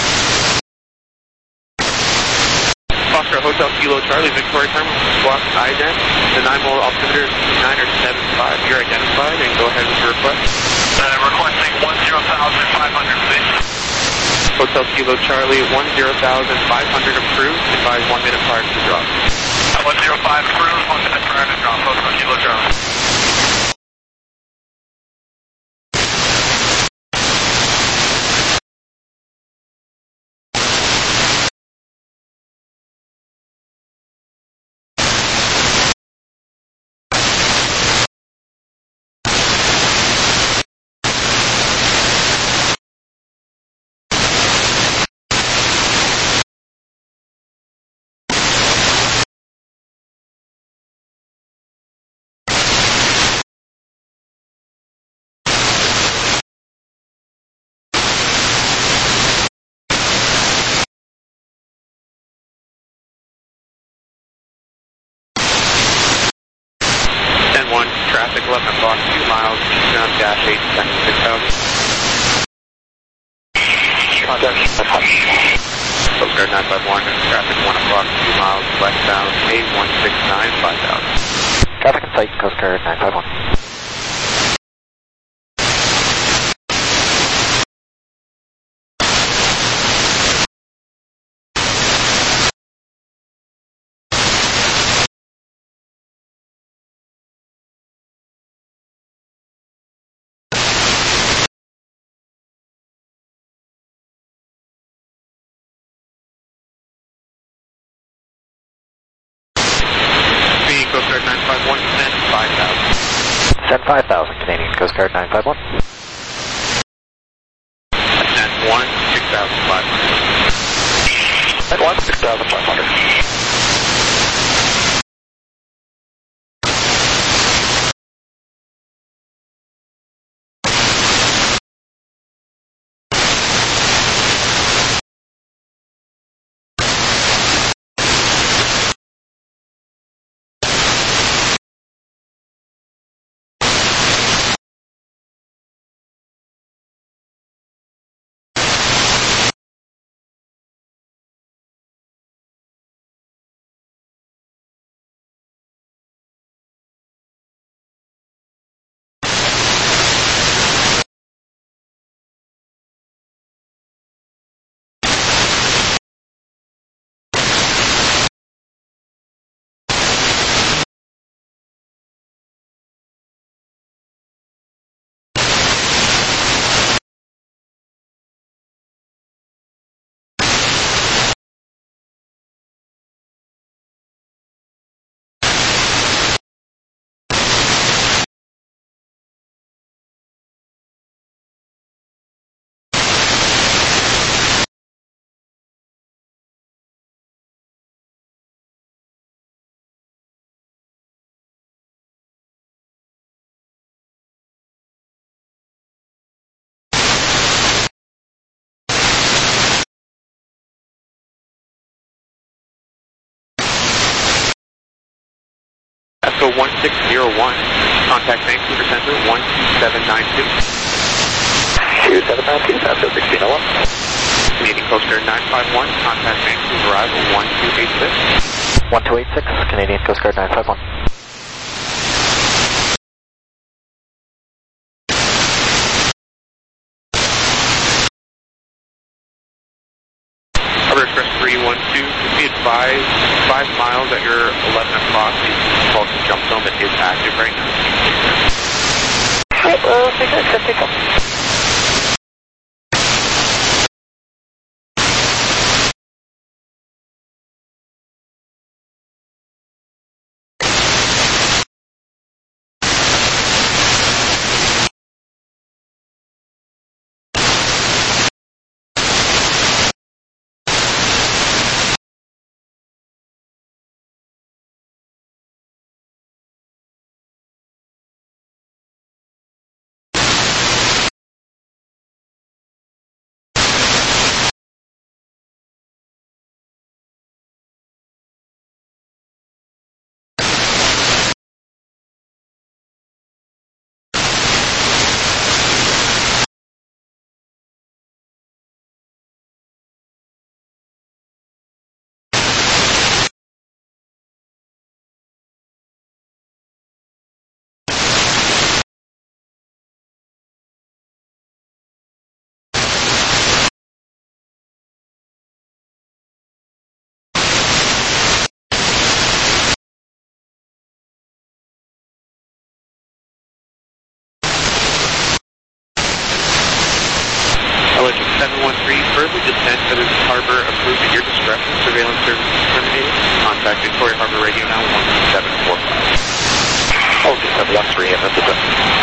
[SPEAKER 9] Foxtrot Hotel Kilo Charlie, Victoria Terminal, squawk I D E N. The nine mole altimeter is niner seven five. You're identified and go ahead with your request.
[SPEAKER 4] Uh, requesting one zero thousand five hundred, please.
[SPEAKER 9] Hotel Kilo Charlie, one zero thousand five hundred approved. Advise one minute prior to the drop.
[SPEAKER 4] Uh, one zero five approved, one minute prior to drop. Hotel Kilo Charlie.
[SPEAKER 9] one, traffic eleven o'clock, two miles, eastbound dash eight, second six thousand.
[SPEAKER 3] Contact
[SPEAKER 9] Coast Guard nine five one, traffic one o'clock, two miles, westbound, eight one six nine, five thousand.
[SPEAKER 8] Traffic in sight, Coast Guard nine five one.
[SPEAKER 9] Coast Guard nine five one, send five thousand.
[SPEAKER 8] Send five thousand, Canadian Coast Guard nine five one.
[SPEAKER 9] Send one, six thousand five hundred.
[SPEAKER 3] Send one, six thousand five hundred.
[SPEAKER 9] Mexico one six zero one, contact Vancouver Center one two seven nine two.
[SPEAKER 3] two seven nine two, that's a sixteen oh one.
[SPEAKER 9] Canadian Coast Guard nine five one, contact Vancouver arrival one two eight six.
[SPEAKER 8] one two eight six, Canadian Coast Guard nine five one.
[SPEAKER 9] Harbor Express three one two, be advised, five miles at your eleven o'clock, the Tulsa jump zone that is active right now.
[SPEAKER 2] Right, well, take it, take it, take it.
[SPEAKER 9] seven one three, further descent to the harbor approved at your discretion. Surveillance services terminated. Contact Victoria Harbor Radio now one seven four five.
[SPEAKER 3] Oh, just seven one three, and that's it.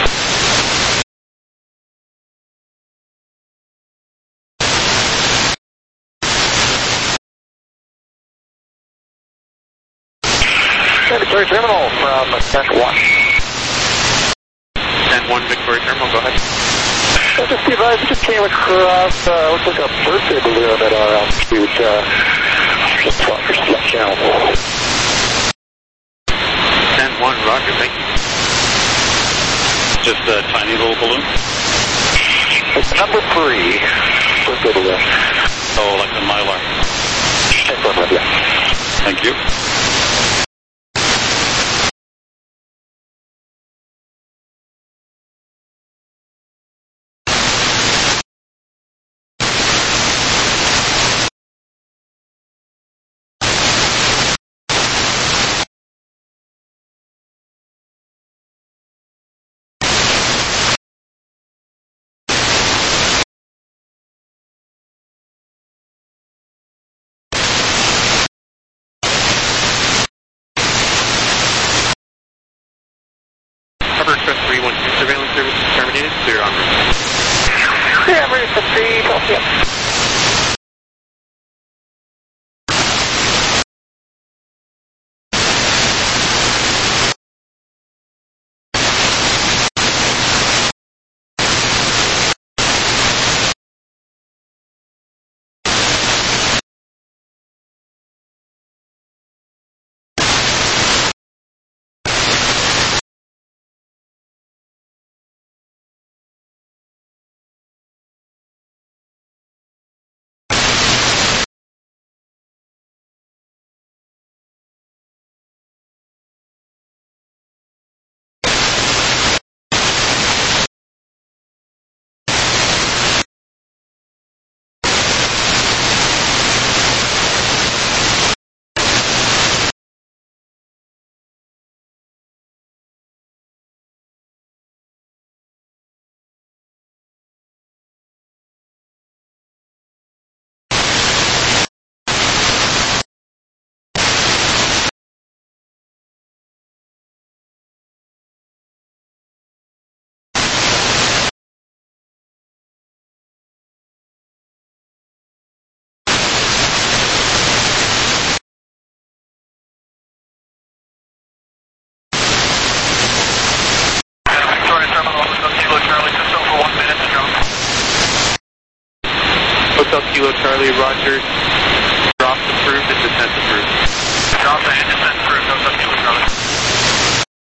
[SPEAKER 3] Victoria Terminal from Central Watch.
[SPEAKER 9] ten one Victoria Terminal, go ahead.
[SPEAKER 3] Uh, just be advised, we just came across, uh, looks like a birthday balloon at our altitude, uh, just for select channel.
[SPEAKER 9] ten one, roger, thank you.
[SPEAKER 10] Just a tiny little balloon?
[SPEAKER 3] It's number three, birthday balloon.
[SPEAKER 10] Oh, like the Mylar.
[SPEAKER 3] Excellent, yeah.
[SPEAKER 10] Thank you.
[SPEAKER 9] Harbor Express three one two, surveillance services terminated. Clear on route.
[SPEAKER 2] Clear on route for three, Tokyo.
[SPEAKER 9] Hotel Kilo Charlie, roger. Drop approved and descent approved.
[SPEAKER 3] Drop and descent approved, Hotel Kilo Charlie.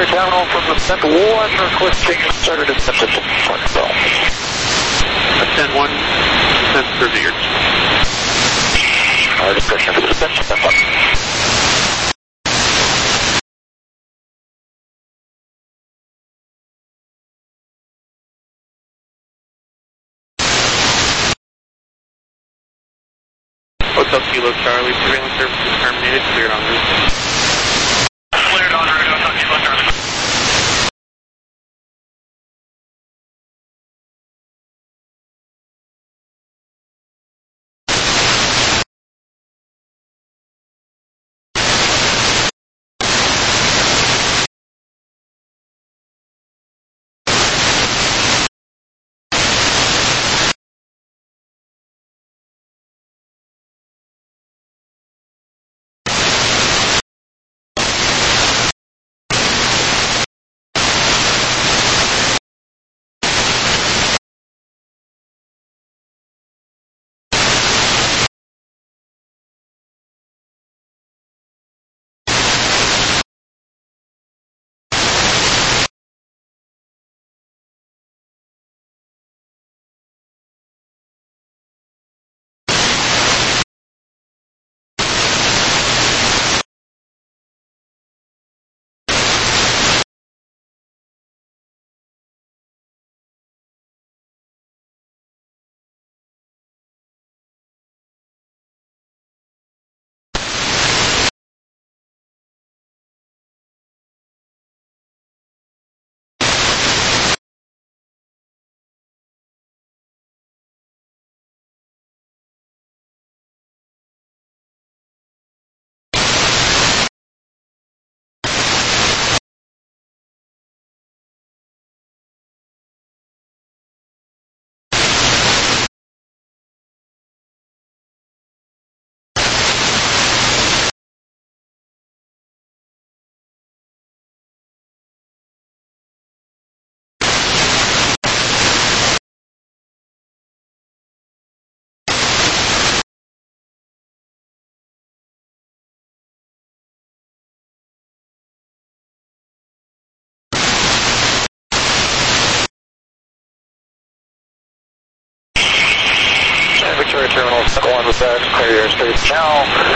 [SPEAKER 4] Victoria Terminal from the Ascent one, requesting started descent at Parkville.
[SPEAKER 9] Ascent one, descent approved at your discretion.
[SPEAKER 4] Our discussion for the descent, descent one.
[SPEAKER 9] Hotel Kilo Charlie, surveillance services terminated, cleared en route.
[SPEAKER 4] Cleared en route, Hotel Kilo Charlie. Victoria Terminal, one with that, clear airspace now.